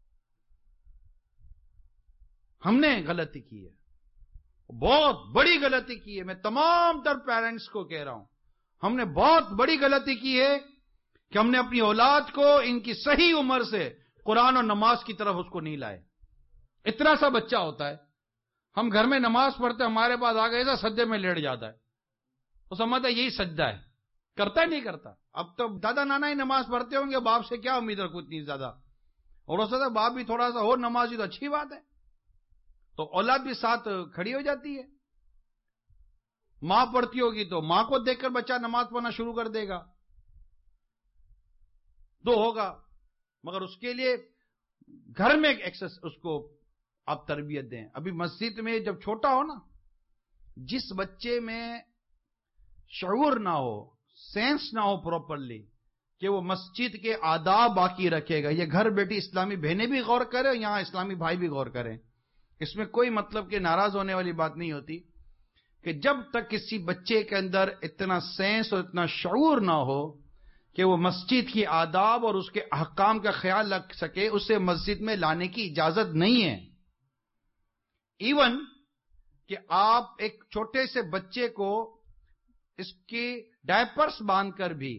B: ہم نے غلطی کی ہے، بہت بڑی غلطی کی ہے۔ میں تمام تر پیرنٹس کو کہہ رہا ہوں، ہم نے بہت بڑی غلطی کی ہے کہ ہم نے اپنی اولاد کو ان کی صحیح عمر سے قرآن اور نماز کی طرف اس کو نہیں لائے۔ اتنا سا بچہ ہوتا ہے، ہم گھر میں نماز پڑھتے ہمارے پاس آ گئے ایسا سجدے میں لیٹ جاتا ہے، وہ سمجھتا ہے یہی سجدہ ہے، کرتا ہے نہیں کرتا۔ اب تو دادا نانا ہی نماز پڑھتے ہوں گے، باپ سے کیا امید رکھو اتنی زیادہ؟ اور ہو سکتا ہے باپ بھی تھوڑا سا ہو نمازی تو اچھی بات ہے، تو اولاد بھی ساتھ کھڑی ہو جاتی ہے۔ ماں پڑھتی ہوگی تو ماں کو دیکھ کر بچہ نماز پڑھنا شروع کر دے گا، تو ہوگا، مگر اس کے لیے گھر میں ایک ایکسس اس کو آپ تربیت دیں۔ ابھی مسجد میں جب چھوٹا ہو نا، جس بچے میں شعور نہ ہو، سینس نہ ہو پراپرلی کہ وہ مسجد کے آداب باقی رکھے گا، یہ گھر بیٹھی اسلامی بہنیں بھی غور کریں، یہاں اسلامی بھائی بھی غور کریں، اس میں کوئی مطلب کہ ناراض ہونے والی بات نہیں ہوتی کہ جب تک کسی بچے کے اندر اتنا سینس اور اتنا شعور نہ ہو کہ وہ مسجد کی آداب اور اس کے احکام کا خیال رکھ سکے، اسے مسجد میں لانے کی اجازت نہیں ہے۔ ایون کہ آپ ایک چھوٹے سے بچے کو اس کی ڈائپرس باندھ کر بھی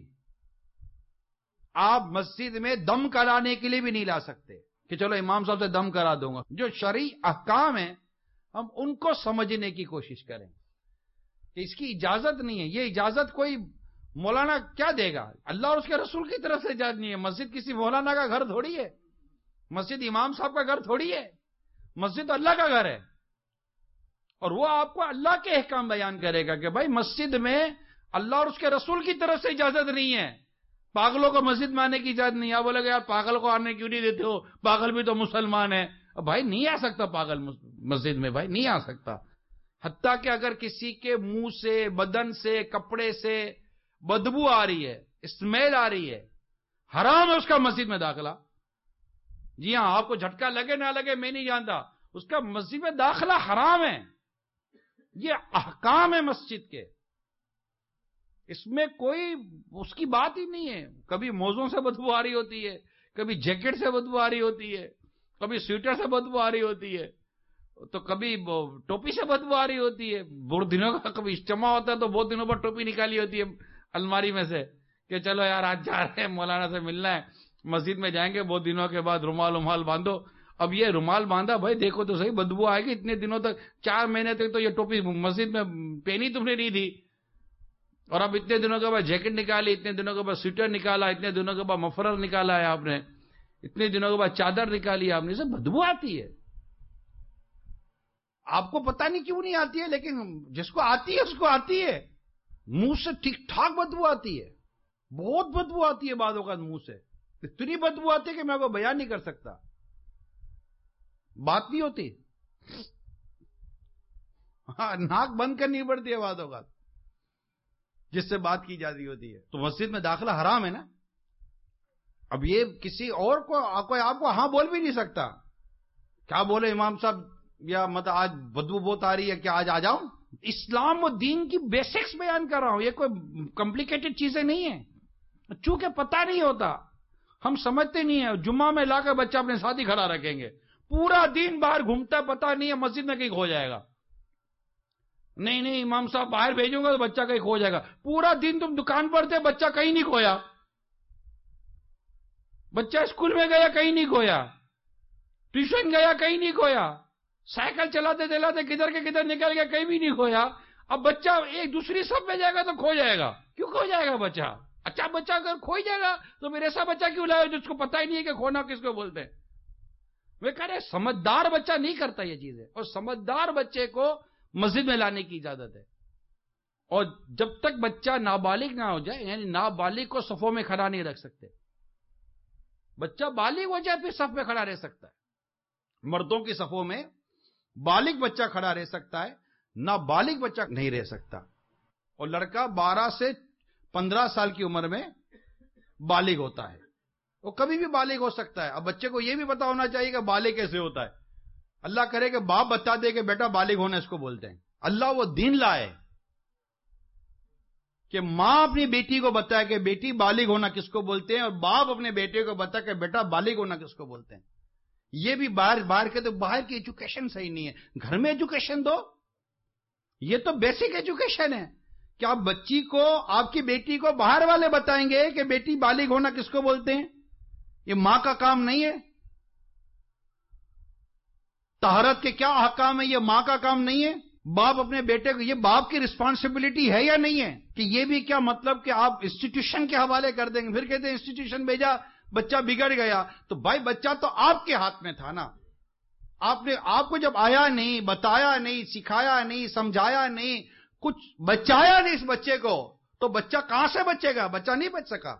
B: آپ مسجد میں دم کرانے کے لیے بھی نہیں لا سکتے کہ چلو امام صاحب سے دم کرا دوں گا۔ جو شرعی احکام ہیں ہم ان کو سمجھنے کی کوشش کریں کہ اس کی اجازت نہیں ہے۔ یہ اجازت کوئی مولانا کیا دے گا؟ اللہ اور اس کے رسول کی طرف سے اجازت نہیں ہے۔ مسجد کسی مولانا کا گھر تھوڑی ہے، مسجد امام صاحب کا گھر تھوڑی ہے، مسجد تو اللہ کا گھر ہے، اور وہ آپ کو اللہ کے احکام بیان کرے گا کہ بھائی مسجد میں اللہ اور اس کے رسول کی طرف سے اجازت نہیں ہے، پاگلوں کو مسجد میں آنے کی اجازت نہیں ہے۔ آپ بولے گا یار پاگل کو آنے کیوں نہیں دیتے ہو، پاگل بھی تو مسلمان ہے۔ بھائی نہیں آ سکتا پاگل مسجد میں، بھائی نہیں آ سکتا۔ حتیٰ کہ اگر کسی کے منہ سے، بدن سے، کپڑے سے بدبو آ رہی ہے، اسمیل آ رہی ہے، حرام ہے اس کا مسجد میں داخلہ۔ جی ہاں، آپ کو جھٹکا لگے نہ لگے میں نہیں جانتا، اس کا مسجد میں داخلہ حرام ہے۔ یہ احکام ہے مسجد کے، اس میں کوئی اس کی بات ہی نہیں ہے۔ کبھی موزوں سے بدبو آ رہی ہوتی ہے، کبھی جیکٹ سے بدبو آ رہی ہوتی ہے، کبھی سویٹر سے بدبو آ رہی ہوتی ہے، تو کبھی ٹوپی سے بدبو آ رہی ہوتی ہے۔ بہت دنوں کا کبھی اجتماع ہوتا ہے تو بہت دنوں پر ٹوپی نکالی ہوتی ہے الماری میں سے کہ چلو یار آج جا رہے ہیں مولانا سے ملنا ہے، مسجد میں جائیں گے، بہت دنوں کے بعد رومال رومال باندھو۔ اب یہ رومال باندھا، بھائی دیکھو تو صحیح، بدبو آئے گی اتنے دنوں تک، چار مہینے تک تو یہ ٹوپی مسجد میں پہنی تم نے نہیں تھی، اور اب اتنے دنوں کے بعد جیکٹ نکالی، اتنے دنوں کے بعد سویٹر نکالا، اتنے دنوں کے بعد مفرر نکالا ہے آپ نے، اتنے دنوں کے بعد چادر نکالی آپ نے، سے بدبو آتی ہے۔ آپ کو پتہ نہیں کیوں نہیں آتی ہے، لیکن جس کو آتی ہے اس کو آتی ہے، منہ سے ٹھیک ٹھاک بدبو آتی ہے، بہت بدبو آتی ہے بعض اوقات منہ سے، اتنی بدبو آتی ہے کہ میں کو بیان نہیں کر سکتا، بات نہیں ہوتی، ہاں ناک بند کرنی پڑتی ہے بعض اوقات جس سے بات کی جاتی ہوتی ہے۔ تو مسجد میں داخلہ حرام ہے نا۔ اب یہ کسی اور کو کوئی آپ کو ہاں بول بھی نہیں سکتا، کیا بولے امام صاحب یا مطلب آج بدبو بہت آ رہی ہے، کیا آج آ جاؤں؟ اسلام و دین کی بیسکس بیان کر رہا ہوں، یہ کوئی کمپلیکیٹڈ چیزیں نہیں ہیں۔ چونکہ پتہ نہیں ہوتا، ہم سمجھتے نہیں ہیں، جمعہ میں لا کر بچہ اپنے ساتھ ہی کھڑا رکھیں گے، پورا دن باہر گھومتا ہے، پتہ نہیں ہے مسجد میں کہیں کھو جائے گا، نہیں نہیں امام صاحب باہر بھیجوں گا تو بچہ کہیں کھو جائے گا، پورا دن تم دکان پر تھے، بچہ کہیں نہیں کھویا، بچہ اسکول میں گیا کہیں نہیں کھویا، ٹیوشن گیا کہیں نہیں کھویا، سائیکل چلاتے چلاتے کدھر کے کدھر نکل گیا کہیں بھی نہیں کھویا۔ اب بچہ ایک دوسری سب میں جائے گا تو کھو جائے گا، کیوں کھو جائے گا بچہ؟ اچھا بچہ اگر کھو ہی جائے گا تو پھر ایسا بچہ کیوں لائے جس کو پتہ ہی نہیں ہے کہ کھونا کس کو بولتے ہیں؟ وہ کہہ رہے سمجھدار بچہ نہیں کرتا یہ چیزیں، اور سمجھدار بچے کو مسجد میں لانے کی اجازت ہے۔ اور جب تک بچہ نابالغ نہ ہو جائے، یعنی نابالغ کو صفوں میں کھڑا نہیں رکھ سکتے، بچہ بالغ ہو جائے پھر صف میں کھڑا رہ سکتا ہے، مردوں کی صفوں میں بالغ بچہ کھڑا رہ سکتا ہے، نابالغ بچہ نہیں رہ سکتا۔ اور لڑکا بارہ سے پندرہ سال کی عمر میں بالغ ہوتا ہے. وہ کبھی بھی بالغ ہو سکتا ہے. اب بچے کو یہ بھی پتا ہونا چاہیے کہ بالغ کیسے ہوتا ہے. اللہ کرے کہ باپ بتا دے کہ بیٹا بالغ ہونا اس کو بولتے ہیں. اللہ وہ دین لائے کہ ماں اپنی بیٹی کو بتائے کہ بیٹی بالغ ہونا کس کو بولتے ہیں, اور باپ اپنے بیٹے کو بتا کہ بیٹا بالغ ہونا کس کو بولتے ہیں. یہ بھی باہر باہر کے تو باہر کی ایجوکیشن صحیح نہیں ہے, گھر میں ایجوکیشن دو. یہ تو بیسک ایجوکیشن ہے کہ آپ بچی کو, آپ کی بیٹی کو باہر والے بتائیں گے کہ بیٹی بالغ ہونا کس کو بولتے ہیں. یہ ماں کا کام نہیں ہے. طہارت کے کیا احکام ہے, یہ ماں کا کام نہیں ہے. باپ اپنے بیٹے کو, یہ باپ کی رسپانسبلٹی ہے یا نہیں ہے؟ کہ یہ بھی کیا مطلب کہ آپ انسٹیٹیوشن کے حوالے کر دیں گے, پھر کہتے ہیں انسٹیٹیوشن بھیجا بچہ بگڑ گیا. تو بھائی بچہ تو آپ کے ہاتھ میں تھا نا. آپ نے, آپ کو جب آیا نہیں, بتایا نہیں, سکھایا نہیں, سمجھایا نہیں, کچھ بچایا نہیں اس بچے کو, تو بچہ کہاں سے بچے گا؟ بچہ نہیں بچ سکا,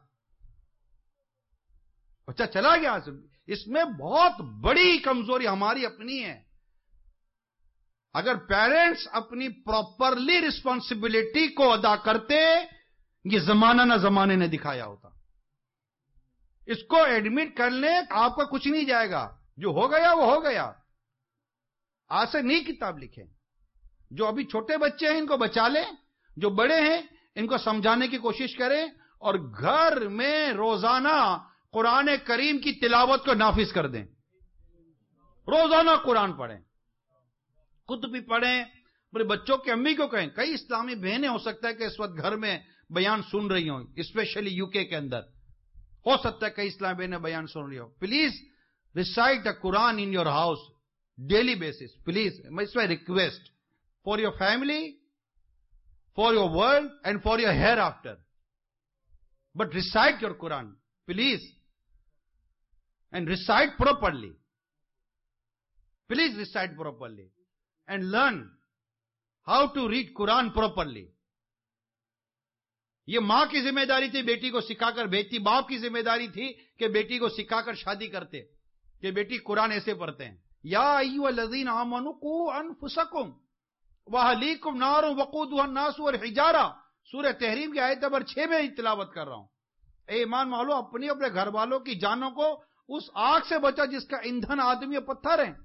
B: بچہ چلا گیا. اس میں بہت بڑی کمزوری ہماری اپنی ہے. اگر پیرنٹس اپنی پراپرلی رسپانسبلٹی کو ادا کرتے, یہ زمانہ نہ زمانے نے دکھایا ہوتا. اس کو ایڈمٹ کر لیں, آپ کا کچھ نہیں جائے گا. جو ہو گیا وہ ہو گیا. آج سے نئی کتاب لکھیں. جو ابھی چھوٹے بچے ہیں ان کو بچا لیں, جو بڑے ہیں ان کو سمجھانے کی کوشش کریں, اور گھر میں روزانہ قرآن کریم کی تلاوت کو نافذ کر دیں. روزانہ قرآن پڑھیں, خود بھی پڑھیں, اپنے بچوں کی امی کو کہیں. کئی اسلامی بہنیں ہو سکتا ہے کہ اس وقت گھر میں بیان سن رہی ہوں, اسپیشلی یو کے کے اندر ہو سکتا ہے کئی اسلامی بہنیں بیان سن رہی ہوں. پلیز ریسائٹ دا قرآن in your house daily basis. Please, it's my request for your family, for your world and for your hereafter. But recite your قرآن please, and recite properly. Please recite properly and learn how to read Quran properly. یہ ماں کی ذمہ داری تھی بیٹی کو سکھا کر بھیجتی, باپ کی ذمہ داری تھی کہ بیٹی کو سکھا کر شادی کرتے کہ بیٹی قرآن ایسے پڑھتے ہیں. یا ایھا الذین آمنوا قوا انفسکم واہلیکم نار وقودها الناس والحجارہ, سورہ تحریم کی آیت نمبر چھ میں تلاوت کر رہا ہوں. اے ایمان والو, اپنی اپنے گھر والوں کی جانوں کو اس آگ سے بچا جس کا ایندھن آدمی اور پتھر ہیں.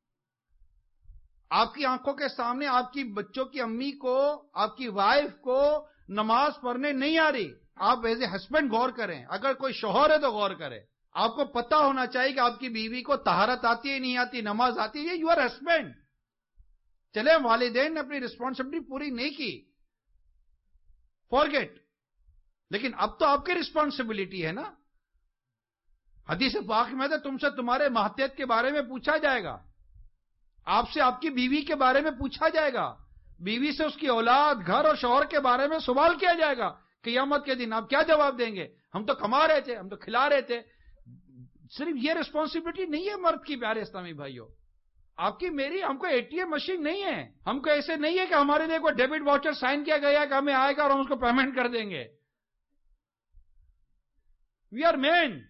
B: آپ کی آنکھوں کے سامنے آپ کی بچوں کی امی کو, آپ کی وائف کو نماز پڑھنے نہیں آ رہی, آپ ایز اے ہسبینڈ غور کریں. اگر کوئی شوہر ہے تو غور کرے. آپ کو پتا ہونا چاہیے کہ آپ کی بیوی کو طہارت آتی ہے نہیں آتی, نماز آتی ہے. You are husband. چلے والدین نے اپنی رسپانسبلٹی پوری نہیں کی, فارگیٹ. لیکن اب تو آپ کی رسپانسبلٹی ہے نا. حدیث پاک میں تو تم سے تمہارے ماتحت کے بارے میں پوچھا جائے گا, آپ سے آپ کی بیوی کے بارے میں پوچھا جائے گا, بیوی سے اس کی اولاد, گھر اور شوہر کے بارے میں سوال کیا جائے گا. قیامت کے دن آپ کیا جواب دیں گے؟ ہم تو کما رہے تھے, ہم تو کھلا رہے تھے. صرف یہ رسپانسبلٹی نہیں ہے مرد کی, پیارے اسلامی بھائیوں. آپ کی میری, ہم کو اے ٹی ایم مشین نہیں ہے. ہم کو ایسے نہیں ہے کہ ہمارے لیے کوئی ڈیبٹ واؤچر سائن کیا گیا ہے کہ ہمیں آئے گا اور ہم اس کو پیمنٹ کر دیں گے. وی آر مین,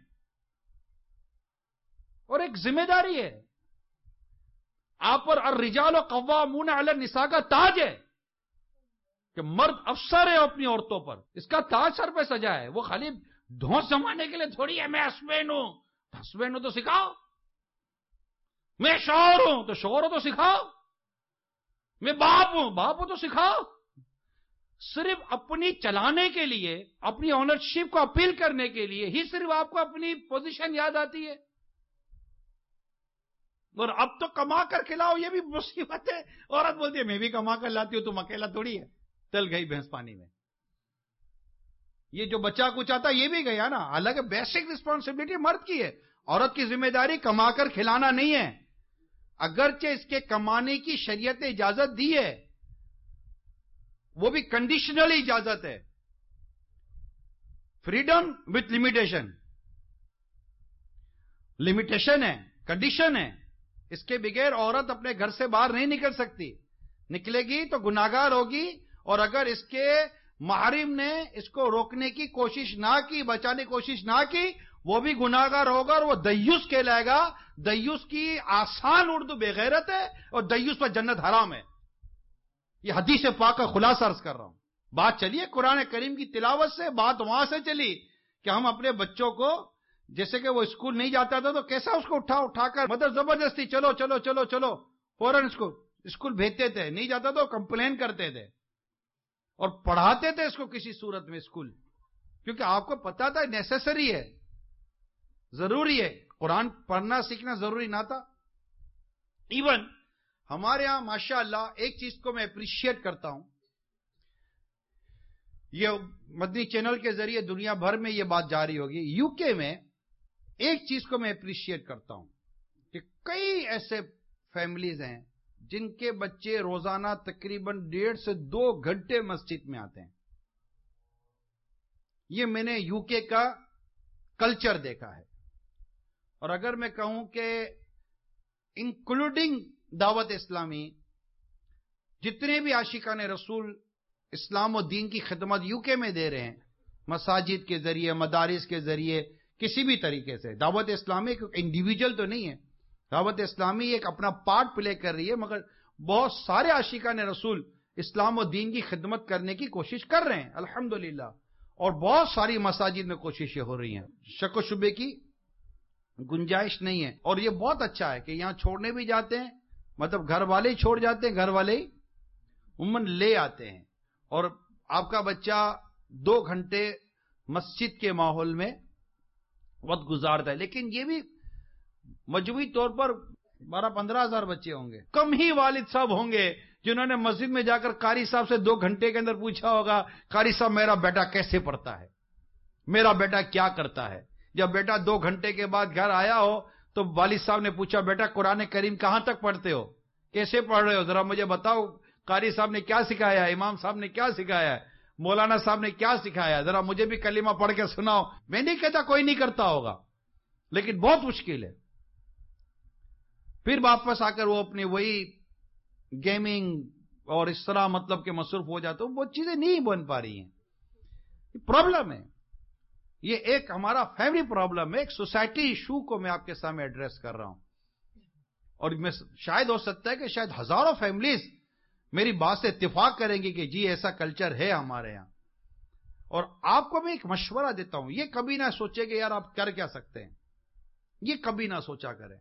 B: اور ایک ذمہ داری ہے آپ پر. الرجال قوامون علی النساء کا تاج ہے کہ مرد افسر ہے اپنی عورتوں پر. اس کا تاج سر پہ سجا ہے. وہ خالی دھونس جمانے کے لیے تھوڑی ہے. میں ہسبینڈ ہوں, ہسبینڈ ہوں تو سکھاؤ. میں شوہر ہوں تو شوہر ہو تو سکھاؤ. میں باپ ہوں, باپ ہوں تو سکھاؤ. صرف اپنی چلانے کے لیے, اپنی اونرشپ کو اپیل کرنے کے لیے ہی صرف آپ کو اپنی پوزیشن یاد آتی ہے. اور اب تو کما کر کھلاؤ, یہ بھی مصیبت ہے. عورت بولتی ہے میں بھی کما کر لاتی ہوں, تم اکیلا تھوڑی ہے. تل گئی بھینس پانی میں. یہ جو بچہ کچھ آتا یہ بھی گیا نا. حالانکہ بیسک رسپانسبلٹی مرد کی ہے. عورت کی ذمہ داری کما کر کھلانا نہیں ہے. اگرچہ اس کے کمانے کی شریعت نے اجازت دی ہے, وہ بھی کنڈیشنل اجازت ہے. فریڈم وتھ لمیٹیشن, لمیٹیشن ہے, کنڈیشن ہے. اس کے بغیر عورت اپنے گھر سے باہر نہیں نکل سکتی. نکلے گی تو گناہگار ہوگی. اور اگر اس کے محرم نے اس کو روکنے کی کوشش نہ کی, بچانے کی کوشش نہ کی, وہ بھی گناہگار ہوگا اور وہ دیوس کہلائے گا. دیوس کی آسان اردو بغیرت ہے, اور دیوس پر جنت حرام ہے. یہ حدیث پاک کا خلاصہ عرض کر رہا ہوں. بات چلیے قرآن کریم کی تلاوت سے، بات وہاں سے چلی کہ ہم اپنے بچوں کو، جیسے کہ وہ اسکول نہیں جاتا تھا تو کیسا اس کو اٹھا اٹھا کر مطلب زبردستی چلو چلو چلو چلو فوراً اس کو اسکول بھیجتے تھے، نہیں جاتا تو کمپلین کرتے تھے اور پڑھاتے تھے اس کو کسی صورت میں اسکول، کیونکہ آپ کو پتا تھا نیسیسری ہے، ضروری ہے، قرآن پڑھنا سیکھنا ضروری نہ تھا. ایون ہمارے ہاں ماشاءاللہ ایک چیز کو میں اپریشیٹ کرتا ہوں، یہ مدنی چینل کے ذریعے دنیا بھر میں یہ بات جاری ہوگی. یو کے میں ایک چیز کو میں اپریشیٹ کرتا ہوں کہ کئی ایسے فیملیز ہیں جن کے بچے روزانہ تقریباً ڈیڑھ سے دو گھنٹے مسجد میں آتے ہیں. یہ میں نے یو کے کا کلچر دیکھا ہے. اور اگر میں کہوں کہ انکلوڈنگ دعوت اسلامی جتنے بھی عاشقان رسول اسلام و دین کی خدمت یو کے میں دے رہے ہیں، مساجد کے ذریعے، مدارس کے ذریعے، کسی بھی طریقے سے، دعوت اسلامی ایک انڈیویجل تو نہیں ہے، دعوت اسلامی ایک اپنا پارٹ پلے کر رہی ہے، مگر بہت سارے عاشقان رسول اسلام و دین کی خدمت کرنے کی کوشش کر رہے ہیں الحمدللہ، اور بہت ساری مساجد میں کوششیں ہو رہی ہیں، شک و شبے کی گنجائش نہیں ہے. اور یہ بہت اچھا ہے کہ یہاں چھوڑنے بھی جاتے ہیں، مطلب گھر والے ہی چھوڑ جاتے ہیں، گھر والے ہی عموماً لے آتے ہیں، اور آپ کا بچہ دو گھنٹے مسجد کے ماحول میں وقت گزارتا ہے. لیکن یہ بھی مجموعی طور پر بارہ پندرہ ہزار بچے ہوں گے، کم ہی والد صاحب ہوں گے جنہوں نے مسجد میں جا کر قاری صاحب سے دو گھنٹے کے اندر پوچھا ہوگا، قاری صاحب میرا بیٹا کیسے پڑھتا ہے، میرا بیٹا کیا کرتا ہے. جب بیٹا دو گھنٹے کے بعد گھر آیا ہو تو والد صاحب نے پوچھا، بیٹا قرآن کریم کہاں تک پڑھتے ہو، کیسے پڑھ رہے ہو، ذرا مجھے بتاؤ، قاری صاحب نے کیا سکھایا ہے، امام صاحب نے کیا سکھایا ہے، مولانا صاحب نے کیا سکھایا ہے، ذرا مجھے بھی کلمہ پڑھ کے سناؤ. میں نہیں کہتا کوئی نہیں کرتا ہوگا، لیکن بہت مشکل ہے. پھر واپس آ کر وہ اپنی وہی گیمنگ اور اس طرح مطلب کہ مصروف ہو جاتے ہیں، وہ چیزیں نہیں بن پا رہی ہیں. پرابلم ہے، یہ ایک ہمارا فیملی پرابلم ہے، ایک سوسائٹی ایشو کو میں آپ کے سامنے ایڈریس کر رہا ہوں. اور میں شاید ہو سکتا ہے کہ شاید ہزاروں فیملیز میری بات سے اتفاق کریں گی کہ جی ایسا کلچر ہے ہمارے یہاں. اور آپ کو میں ایک مشورہ دیتا ہوں، یہ کبھی نہ سوچے کہ یار آپ کر کیا سکتے ہیں، یہ کبھی نہ سوچا کریں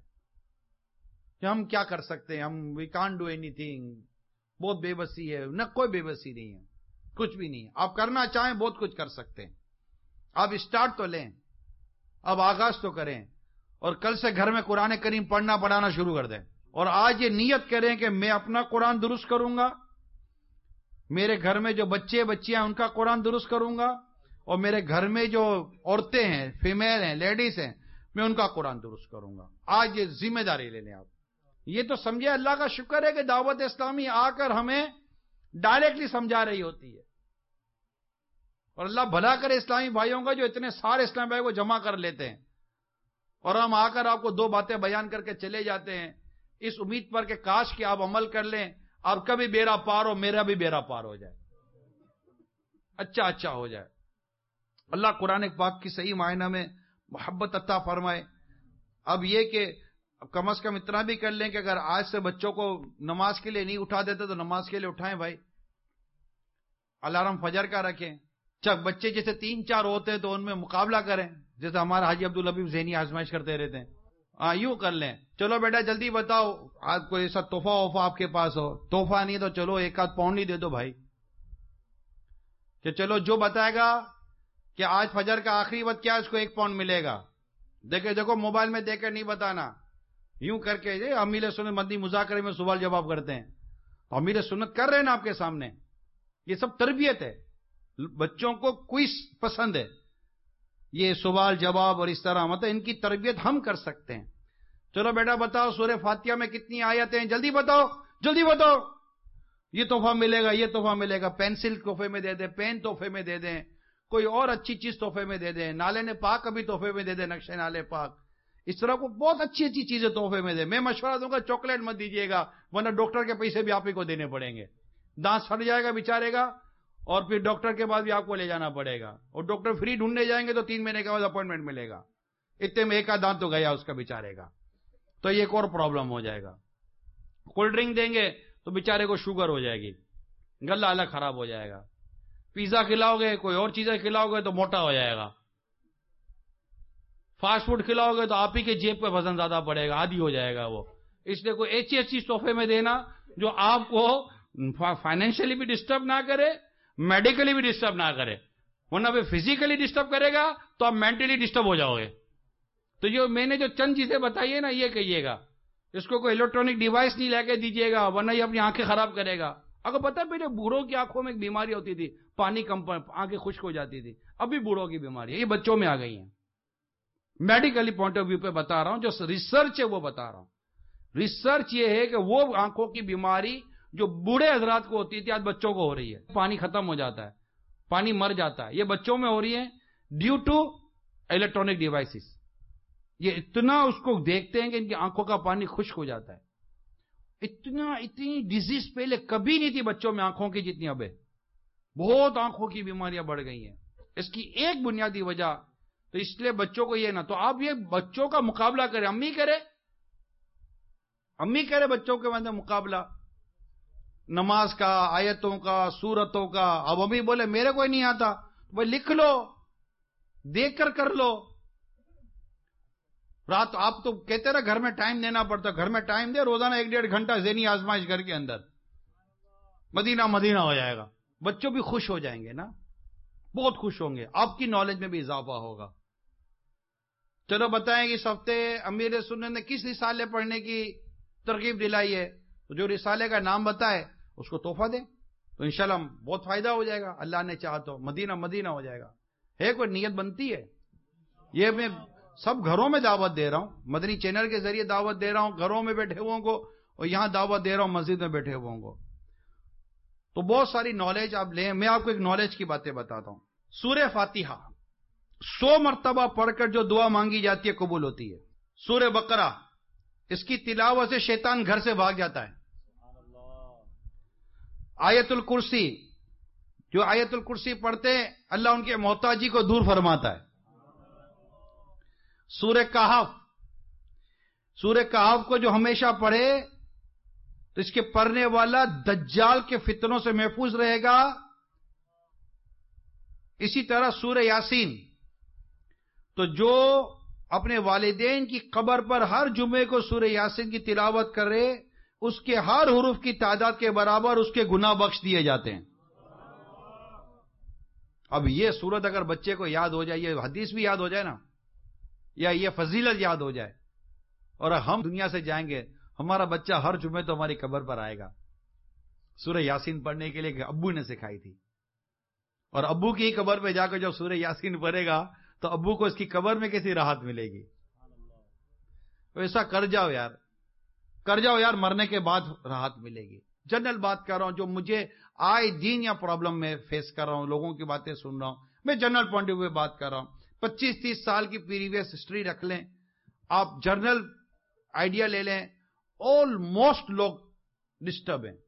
B: کہ ہم کیا کر سکتے ہیں، ہم we can't do anything, بہت بے بسی ہے. نہ کوئی بے بسی نہیں ہے، کچھ بھی نہیں ہے. آپ کرنا چاہیں بہت کچھ کر سکتے ہیں. آپ اسٹارٹ تو لیں، اب آغاز تو کریں، اور کل سے گھر میں قرآن کریم پڑھنا پڑھانا شروع کر دیں. اور آج یہ نیت کریں کہ میں اپنا قرآن درست کروں گا، میرے گھر میں جو بچے بچیاں ان کا قرآن درست کروں گا، اور میرے گھر میں جو عورتیں ہیں، فیمیل ہیں، لیڈیز ہیں، میں ان کا قرآن درست کروں گا. آج یہ ذمہ داری لے لیں آپ. یہ تو سمجھے اللہ کا شکر ہے کہ دعوت اسلامی آ کر ہمیں ڈائریکٹلی سمجھا رہی ہوتی ہے. اور اللہ بھلا کرے اسلامی بھائیوں کا جو اتنے سارے اسلامی بھائی کو جمع کر لیتے ہیں، اور ہم آ کر آپ کو دو باتیں بیان کر کے چلے جاتے ہیں اس امید پر کہ کاش کہ آپ عمل کر لیں، آپ کا بھی بیڑا پار ہو، میرا بھی بیڑا پار ہو جائے، اچھا اچھا ہو جائے. اللہ قرآن پاک کی صحیح معنی میں محبت عطا فرمائے. اب یہ کہ کم از کم اتنا بھی کر لیں کہ اگر آج سے بچوں کو نماز کے لیے نہیں اٹھا دیتے تو نماز کے لیے اٹھائیں بھائی، الارم فجر کا رکھیں. چک بچے جیسے تین چار ہوتے ہیں تو ان میں مقابلہ کریں، جیسے ہمارا حاجی عبدالحبیب ذہنی آزمائش کرتے رہتے ہیں. ہاں یوں کر لیں، چلو بیٹا جلدی بتاؤ، آج کوئی ایسا تحفہ وفا آپ کے پاس ہو، تحفہ نہیں تو چلو ایک آدھ پاؤنڈ ہی دے دو بھائی، کہ چلو جو بتائے گا کہ آج فجر کا آخری وقت کیا اس کو ایک پاؤنڈ ملے گا. دیکھے دیکھو موبائل میں دیکھ کر نہیں بتانا، یوں کر کے امیر سنت مدنی مذاکرے میں سوال جواب کرتے ہیں، امیر سنت کر رہے ہیں نا آپ کے سامنے. یہ سب تربیت ہے. بچوں کو کوئز پسند ہے، یہ سوال جواب اور اس طرح، مطلب ان کی تربیت ہم کر سکتے ہیں. چلو بیٹا بتاؤ سورہ فاتحہ میں کتنی آیتیں ہیں، جلدی بتاؤ جلدی بتاؤ، یہ تحفہ ملے گا یہ تحفہ ملے گا. پینسل تحفے میں دے دیں، پین تحفے میں دے دیں، کوئی اور اچھی چیز تحفے میں دے دیں، نالے نے پاک ابھی تحفے میں دے دیں، نقشے نالے پاک، اس طرح کو بہت اچھی اچھی چیزیں تحفے میں دیں. میں مشورہ دوں گا چاکلیٹ مت دیجیے گا، ورنہ ڈاکٹر کے پیسے بھی آپ ہی کو دینے پڑیں گے. دانت پھٹ جائے گا بیچارے گا، اور پھر ڈاکٹر کے بعد بھی آپ کو لے جانا پڑے گا، اور ڈاکٹر فری ڈھونڈنے جائیں گے تو تین مہینے کے بعد اپوائنٹمنٹ ملے گا، اتنے میں ایک آدھ دانت تو گیا اس کا بیچارے گا، تو یہ ایک اور پرابلم ہو جائے گا. کولڈ ڈرنک دیں گے تو بیچارے کو شوگر ہو جائے گی، گلا الگ خراب ہو جائے گا. پیزا کھلاؤ گے، کوئی اور چیزیں کھلاؤ گے تو موٹا ہو جائے گا. فاسٹ فوڈ کھلاؤ گے تو آپ ہی کے جیب پہ وزن زیادہ پڑے گا، عادی ہو جائے گا وہ. اس لیے کوئی ایسی ایسی تحفے میں دینا جو آپ کو فائنینشلی بھی ڈسٹرب نہ کرے، میڈیکلی بھی ڈسٹرب نہ کرے. ورنہ وہ فزیکلی ڈسٹرب کرے گا تو آپ مینٹلی ڈسٹرب ہو جاؤ گے. تو یہ میں نے جو چند چیزیں بتائی ہے نا، یہ کہیے گا. اس کو کوئی الیکٹرانک ڈیوائس نہیں لے کے دیجیے گا، ورنہ یہ اپنی آنکھیں خراب کرے گا. اگر پتہ پہلے بوڑھوں کی آنکھوں میں ایک بیماری ہوتی تھی، پانی کم، آنکھیں خشک ہو جاتی تھی. ابھی بوڑھوں کی بیماری ہے، یہ بچوں میں آ گئی ہیں. میڈیکلی پوائنٹ آف ویو پہ بتا رہا ہوں، جو ریسرچ ہے وہ بتا رہا ہوں. ریسرچ یہ ہے کہ وہ آنکھوں کی بیماری جو بوڑھے حضرات کو ہوتی تھی آج بچوں کو ہو رہی ہے. پانی ختم ہو جاتا ہے، پانی مر جاتا ہے، یہ بچوں میں ہو رہی ہے ڈیو ٹو الیکٹرانک ڈیوائسز. یہ اتنا اس کو دیکھتے ہیں کہ ان کی آنکھوں کا پانی خشک ہو جاتا ہے. اتنا اتنی ڈیزیز پہلے کبھی نہیں تھی بچوں میں آنکھوں کی جتنی اب ہے. بہت آنکھوں کی بیماریاں بڑھ گئی ہیں. اس کی ایک بنیادی وجہ تو اس لیے بچوں کو یہ نہ، تو آپ یہ بچوں کا مقابلہ کریں، امی کرے امی کرے بچوں کے اندر مقابلہ نماز کا، آیتوں کا، سورتوں کا. اب امی بولے میرے کوئی نہیں آتا، وہ لکھ لو، دیکھ کر کر لو. رات آپ تو کہتے رہے گھر میں ٹائم دینا پڑتا، گھر میں ٹائم دے، روزانہ ایک ڈیڑھ گھنٹہ ذہنی آزمائش گھر کے اندر، مدینہ مدینہ ہو جائے گا. بچوں بھی خوش ہو جائیں گے نا، بہت خوش ہوں گے، آپ کی نالج میں بھی اضافہ ہوگا. چلو بتائیں کہ اس ہفتے امیر سنت نے کس رسالے پڑھنے کی ترغیب دلائی ہے، تو جو رسالے کا نام بتائے اس کو تحفہ دیں تو انشاءاللہ بہت فائدہ ہو جائے گا. اللہ نے چاہا تو مدینہ مدینہ ہو جائے گا. ہے کوئی نیت بنتی ہے. یہ میں سب گھروں میں دعوت دے رہا ہوں، مدنی چینل کے ذریعے دعوت دے رہا ہوں گھروں میں بیٹھے ہوئوں کو، اور یہاں دعوت دے رہا ہوں مسجد میں بیٹھے ہوئوں کو. تو بہت ساری نالج آپ لیں. میں آپ کو ایک نالج کی باتیں بتاتا ہوں. سورہ فاتحہ سو مرتبہ پڑھ کر جو دعا مانگی جاتی ہے قبول ہوتی ہے. سورہ بقرہ اس کی تلاوت سے شیطان گھر سے بھاگ جاتا ہے. آیت الکرسی، جو آیت الکرسی پڑھتے ہیں اللہ ان کے محتاجی کو دور فرماتا ہے. سورہ کہف، سورہ کہف کو جو ہمیشہ پڑھے تو اس کے پڑھنے والا دجال کے فتنوں سے محفوظ رہے گا. اسی طرح سورہ یاسین، تو جو اپنے والدین کی قبر پر ہر جمعے کو سورہ یاسین کی تلاوت کرے اس کے ہر حروف کی تعداد کے برابر اس کے گناہ بخش دیے جاتے ہیں. اب یہ سورت اگر بچے کو یاد ہو جائے، یہ حدیث بھی یاد ہو جائے نا، یا یہ فضیلت یاد ہو جائے، اور ہم دنیا سے جائیں گے ہمارا بچہ ہر جمعے تو ہماری قبر پر آئے گا سورہ یاسین پڑھنے کے لیے کہ ابو نے سکھائی تھی. اور ابو کی قبر پہ جا کر جب سورہ یاسین پڑھے گا تو ابو کو اس کی قبر میں کیسی راحت ملے گی. ایسا کر جاؤ یار، کر جاؤ یار، مرنے کے بعد راحت ملے گی. جنرل بات کر رہا ہوں، جو مجھے آئے دین یا پرابلم میں فیس کر رہا ہوں، لوگوں کی باتیں سن رہا ہوں، میں جنرل پوائنٹ آف ویو بات کر رہا ہوں. پچیس تیس سال کی پریویس ہسٹری رکھ لیں آپ، جنرل آئیڈیا لے لیں، آلموسٹ لوگ ڈسٹرب ہیں.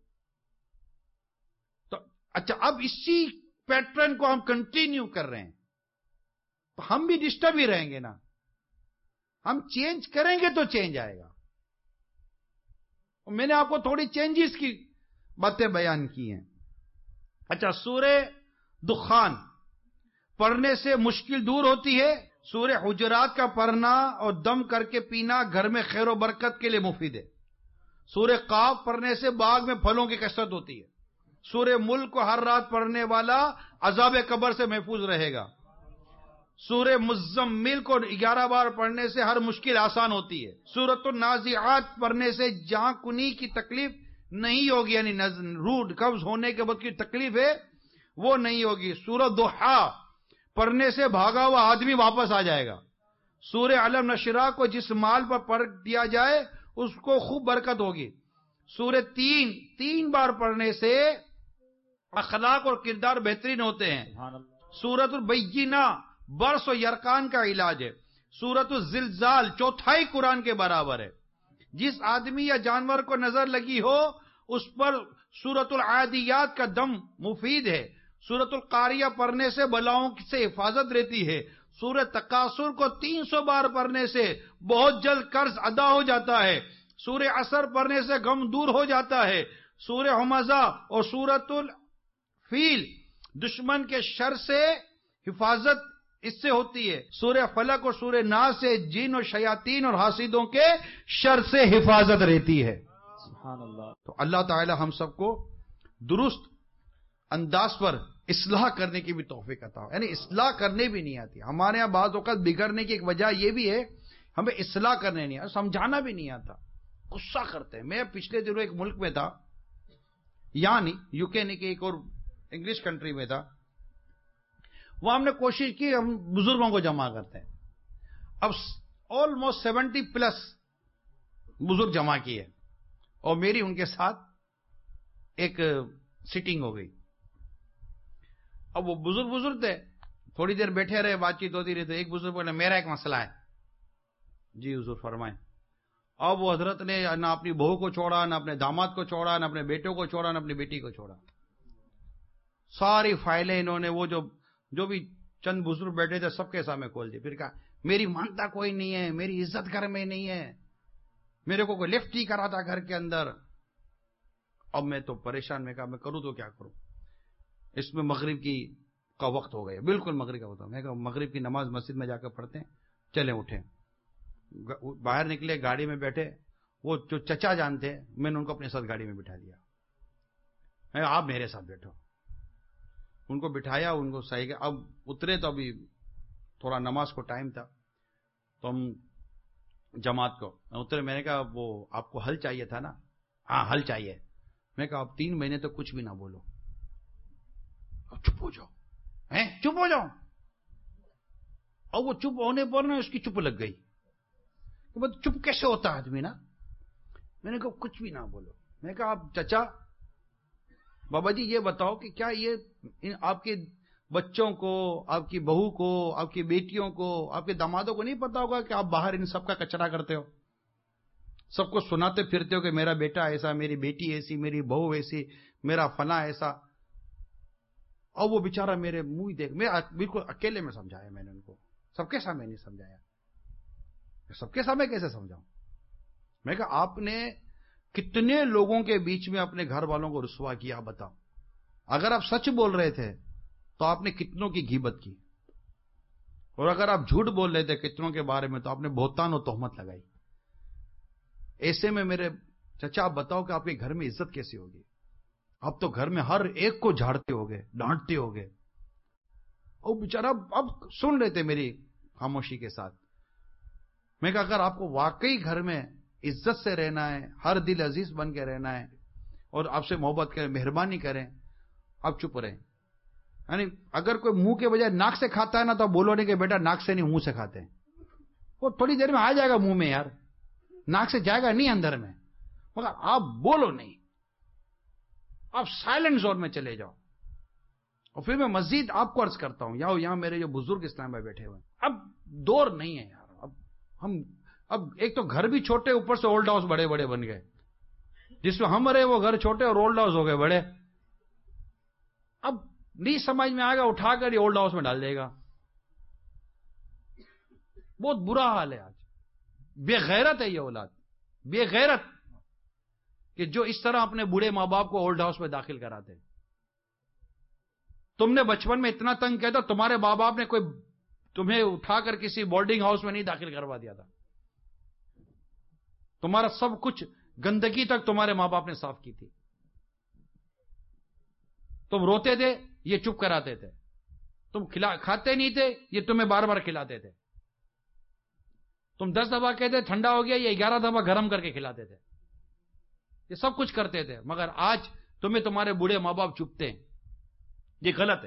B: تو اچھا اب اسی پیٹرن کو ہم کنٹینیو کر رہے ہیں تو ہم بھی ڈسٹرب ہی رہیں گے نا. ہم چینج کریں گے تو چینج آئے گا. میں نے آپ کو تھوڑی چینجز کی باتیں بیان کی ہیں. اچھا سورہ دخان پڑھنے سے مشکل دور ہوتی ہے. سورہ حجرات کا پڑھنا اور دم کر کے پینا گھر میں خیر و برکت کے لیے مفید ہے. سورہ قاف پڑھنے سے باغ میں پھلوں کی کثرت ہوتی ہے. سورہ ملک کو ہر رات پڑھنے والا عذاب قبر سے محفوظ رہے گا. سورہ مزمل کو گیارہ بار پڑھنے سے ہر مشکل آسان ہوتی ہے. سورۃ النازعات پڑھنے سے جہاں کنی کی تکلیف نہیں ہوگی، یعنی روح قبض ہونے کے بعد کی تکلیف ہے وہ نہیں ہوگی. سورۃ ضحیٰ پڑھنے سے بھاگا ہوا آدمی واپس آ جائے گا. سورہ علم نشرہ کو جس مال پر پڑھ دیا جائے اس کو خوب برکت ہوگی. سورہ تین تین بار پڑھنے سے اخلاق اور کردار بہترین ہوتے ہیں. سورۃ البینہ برس و یرقان کا علاج ہے. سورۃ الزلزال چوتھائی قرآن کے برابر ہے. جس آدمی یا جانور کو نظر لگی ہو اس پر سورۃ العادیات کا دم مفید ہے. سورۃ القاریہ پڑھنے سے بلاؤں سے حفاظت رہتی ہے. سورہ تکاثر کو تین سو بار پڑھنے سے بہت جلد قرض ادا ہو جاتا ہے. سورہ عصر پڑھنے سے غم دور ہو جاتا ہے. سورہ ہمزہ اور سورۃ الفیل دشمن کے شر سے حفاظت اس سے ہوتی ہے. سورہ فلق اور سورہ ناس سے جن اور شیاطین اور حاسدوں کے شر سے حفاظت رہتی ہے.
C: سبحان اللہ.
B: تو اللہ تعالی ہم سب کو درست انداز پر اصلاح کرنے کی بھی توفیق عطا ہو. یعنی اصلاح کرنے بھی نہیں آتی ہمارے یہاں. بعض اوقات بگڑنے کی ایک وجہ یہ بھی ہے ہمیں اصلاح کرنے نہیں آتا, سمجھانا بھی نہیں آتا, غصہ کرتے ہیں. میں پچھلے دنوں ایک ملک میں تھا, یعنی یو کے نہیں کہ ایک اور انگلش کنٹری میں تھا. وہاں ہم نے کوشش کی ہم بزرگوں کو جمع کرتے ہیں. اب آلموسٹ سیونٹی پلس بزرگ جمع کیے اور میری ان کے ساتھ ایک سیٹنگ ہو گئی. اب وہ بزرگ بزرگ تھے, تھوڑی دیر بیٹھے رہے, بات چیت ہوتی رہی. تو ایک بزرگ بولے میرا ایک مسئلہ ہے. جی حضور فرمائیں. اب وہ حضرت نے نہ اپنی بہو کو چھوڑا, نہ اپنے داماد کو چھوڑا, نہ اپنے بیٹوں کو چھوڑا, نہ اپنی بیٹی کو چھوڑا. ساری فائلیں انہوں نے وہ جو جو بھی چند بزرگ بیٹھے تھے سب کے سامنے کھول دی. پھر کہا میری مانتا کوئی نہیں ہے, میری عزت گھر میں نہیں ہے, میرے کو کوئی لفٹ ہی کرا تھا گھر کے اندر. اب میں تو پریشان, میں کہا میں کروں تو کیا کروں. اس میں مغرب کی کا وقت ہو گیا, بالکل مغرب کا وقت. میں کہا مغرب کی نماز مسجد میں جا کر پڑھتے ہیں, چلیں اٹھیں. باہر نکلے, گاڑی میں بیٹھے. وہ جو چچا جانتے میں نے ان کو اپنے ساتھ گاڑی میں بٹھا لیا. میں آپ میرے ساتھ بیٹھو. ان کو بٹھایا, ان کو صحیح. اب اترے تو ابھی تھوڑا نماز کو ٹائم تھا تو ہم جماعت کو اترے. میں نے کہا وہ آپ کو حل چاہیے تھا نا؟ ہاں حل چاہیے. میں نے کہا آپ تین مہینے تو کچھ بھی نہ بولو, چپ ہو جاؤ, ہیں چپ ہو جاؤ. اور وہ چپ ہونے پر نا اس کی چپ لگ گئی. چپ کیسے ہوتا آدمی نا. میں نے کہا کچھ بھی نہ بولو. میں نے کہا آپ چچا بابا جی یہ بتاؤ کہ کیا یہ آپ کے بچوں کو, آپ کی بہو کو, آپ کی بیٹیوں کو, آپ کے دامادوں کو نہیں پتا ہوگا کہ آپ باہر ان سب کا کچرا کرتے ہو, سب کو سناتے پھرتے ہو کہ میرا بیٹا ایسا, میری بیٹی ایسی, میری بہو ایسی, میرا فلاں ایسا. اور وہ بیچارہ میرے منہ دیکھ, میں بالکل اکیلے میں سمجھایا میں نے ان کو, سب کے سامنے نہیں سمجھایا. سب کے سامنے کیسے سمجھاؤں. میں کہا آپ نے کتنے لوگوں کے بیچ میں اپنے گھر والوں کو رسوا کیا بتاؤ. اگر آپ سچ بول رہے تھے تو آپ نے کتنوں کی غیبت کی, اور اگر آپ جھوٹ بول رہے تھے کتنوں کے بارے میں تو آپ نے بہتان و تہمت لگائی. ایسے میں میرے چچا آپ بتاؤ کہ آپ کے گھر میں عزت کیسی ہوگی. آپ تو گھر میں ہر ایک کو جھاڑتے ہوگے, ڈانٹتے ہوگے. اور بیچارہ اب سن رہے تھے میری خاموشی کے ساتھ. میں کہا اگر آپ کو واقعی گھر میں عزت سے رہنا ہے, ہر دل عزیز بن کے رہنا ہے, اور آپ سے محبت کریں, مہربانی کریں, آپ چپ رہیں. یعنی اگر کوئی منہ کے بجائے ناک سے کھاتا ہے نا تو بولو نہیں کہ بیٹا ناک سے نہیں منہ سے کھاتے ہیں. وہ تھوڑی دیر میں آ جائے گا منہ میں یار, ناک سے جائے گا نہیں اندر میں, مگر آپ بولو نہیں, آپ سائلنٹ زون میں چلے جاؤ. اور پھر میں مزید آپ کو عرض کرتا ہوں, یہاں یہاں میرے جو بزرگ اسلام میں بیٹھے ہوئے ہیں, اب دور نہیں ہے یار. اب ہم اب ایک تو گھر بھی چھوٹے, اوپر سے اولڈ ہاؤس بڑے بڑے بن گئے. جس میں ہم رہے وہ گھر چھوٹے اور اولڈ ہاؤس ہو گئے بڑے. اب نہیں سمجھ میں آئے گا, اٹھا کر یہ اولڈ ہاؤس میں ڈال دے گا. بہت برا حال ہے آج. بے غیرت ہے یہ اولاد, بے غیرت کہ جو اس طرح اپنے بوڑھے ماں باپ کو اولڈ ہاؤس میں داخل کراتے. تم نے بچپن میں اتنا تنگ کیا تھا, تمہارے ماں باپ نے کوئی تمہیں اٹھا کر کسی بورڈنگ ہاؤس میں نہیں داخل کروا دیا تھا. تمہارا سب کچھ گندگی تک تمہارے ماں باپ نے صاف کی تھی. تم روتے تھے, یہ چپ کراتے تھے. تم کھلا کھاتے نہیں تھے, یہ تمہیں بار بار کھلاتے تھے. تم دس دفعہ کہتے ٹھنڈا ہو گیا, یہ گیارہ دفعہ گرم کر کے کھلاتے تھے. یہ سب کچھ کرتے تھے, مگر آج تمہیں تمہارے بوڑھے ماں باپ چپتے ہیں. یہ غلط ہے.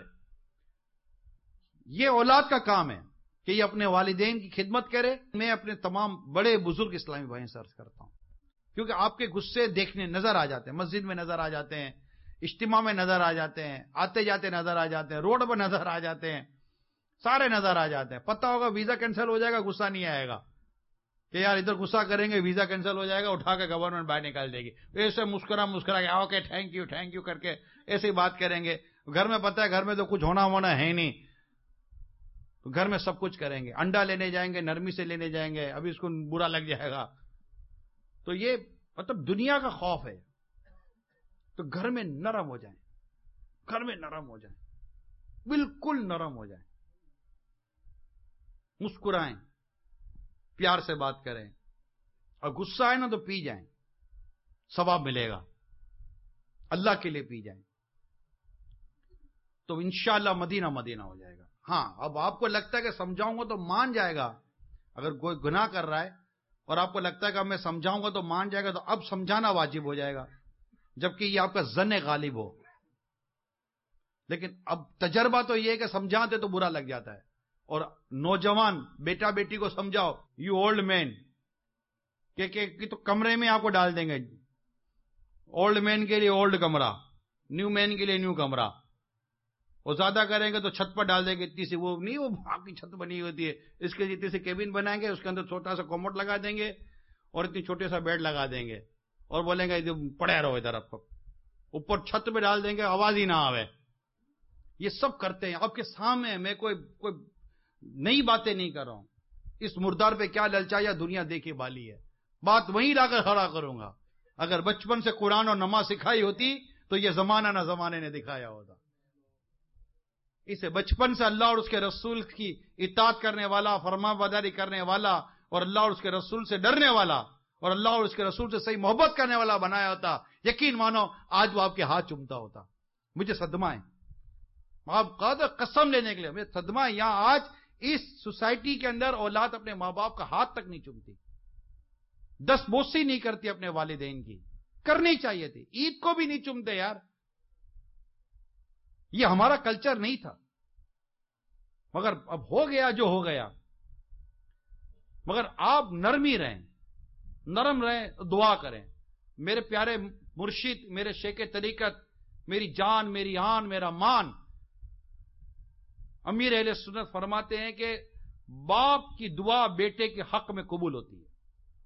B: یہ اولاد کا کام ہے کہ یہ اپنے والدین کی خدمت کرے. میں اپنے تمام بڑے بزرگ اسلامی بھائیوں سے عرض کرتا ہوں, کیونکہ آپ کے غصے دیکھنے نظر آ جاتے ہیں, مسجد میں نظر آ جاتے ہیں, اجتماع میں نظر آ جاتے ہیں, آتے جاتے نظر آ جاتے ہیں, روڈ پر نظر آ جاتے ہیں, سارے نظر آ جاتے ہیں. پتہ ہوگا ویزا کینسل ہو جائے گا, غصہ نہیں آئے گا کہ یار ادھر غصہ کریں گے ویزا کینسل ہو جائے گا, اٹھا کے گورنمنٹ باہر نکال دے گی. ایسے مسکرا مسکرا کے okay thank you thank you کر کے ایسے ہی بات کریں گے. گھر میں پتہ ہے گھر میں تو کچھ ہونا ہونا ہے نہیں, گھر میں سب کچھ کریں گے. انڈا لینے جائیں گے, نرمی سے لینے جائیں گے, ابھی اس کو برا لگ جائے گا. تو یہ مطلب دنیا کا خوف ہے. تو گھر میں نرم ہو جائیں, گھر میں نرم ہو جائیں. بالکل نرم ہو جائیں، مسکرائیں، پیار سے بات کریں، اور غصہ آئے نا تو پی جائیں، ثواب ملے گا، اللہ کے لیے پی جائیں، تو انشاءاللہ مدینہ مدینہ ہو جائے گا۔ ہاں اب آپ کو لگتا ہے کہ سمجھاؤں گا تو مان جائے گا، اگر کوئی گناہ کر رہا ہے اور آپ کو لگتا ہے کہ اب میں سمجھاؤں گا تو مان جائے گا، تو اب سمجھانا واجب ہو جائے گا، جبکہ یہ آپ کا ظن غالب ہو۔ لیکن اب تجربہ تو یہ ہے کہ سمجھاتے تو برا لگ جاتا ہے، اور نوجوان بیٹا بیٹی کو سمجھاؤ، یو اولڈ مین، کہ, کہ, کہ تو کمرے میں آپ کو ڈال دیں گے، اولڈ مین کے لیے اولڈ کمرہ، نیو مین کے لیے نیو کمرہ، وہ زیادہ کریں گے تو چھت پر ڈال دیں گے، اتنی سی وہ نہیں، وہ آپ کی چھت بنی ہوتی ہے، اس کے لیے اتنی سی کیبن بنائیں گے، اس کے اندر چھوٹا سا کوموڈ لگا دیں گے اور اتنی چھوٹے سا بیڈ لگا دیں گے، اور بولیں گے پڑے رہو ادھر، آپ کو اوپر چھت پہ ڈال دیں گے، آواز ہی نہ آوے۔ یہ سب کرتے ہیں آپ کے سامنے، میں کوئی کوئی نئی باتیں نہیں کر رہا ہوں، اس مردار پہ کیا للچایا دنیا دیکھے بالی ہے، بات وہیں لا کر کھڑا کروں گا۔ اگر بچپن سے قرآن اور نماز سکھائی ہوتی تو یہ زمانہ نہ زمانے نے دکھایا ہوتا۔ اسے بچپن سے اللہ اور اس کے رسول کی اطاعت کرنے والا، فرما برداری کرنے والا، اور اللہ اور اس کے رسول سے ڈرنے والا، اور اللہ اور اس کے رسول سے صحیح محبت کرنے والا بنایا ہوتا، یقین مانو آج وہ آپ کے ہاتھ چومتا ہوتا۔ مجھے صدمہ ہے، آپ قادر قسم لینے کے لیے مجھے صدمہ ہے، یہاں آج اس سوسائٹی کے اندر اولاد اپنے ماں باپ کا ہاتھ تک نہیں چومتی، دس بوسی نہیں کرتی اپنے والدین کی، کرنی چاہیے تھی، عید کو بھی نہیں چومتے یار، یہ ہمارا کلچر نہیں تھا، مگر اب ہو گیا جو ہو گیا۔ مگر آپ نرمی رہیں، نرم رہیں، دعا کریں۔ میرے پیارے مرشد، میرے شیخ طریقت، میری جان، میری آن، میرا مان، امیر اہل سنت فرماتے ہیں کہ باپ کی دعا بیٹے کے حق میں قبول ہوتی ہے۔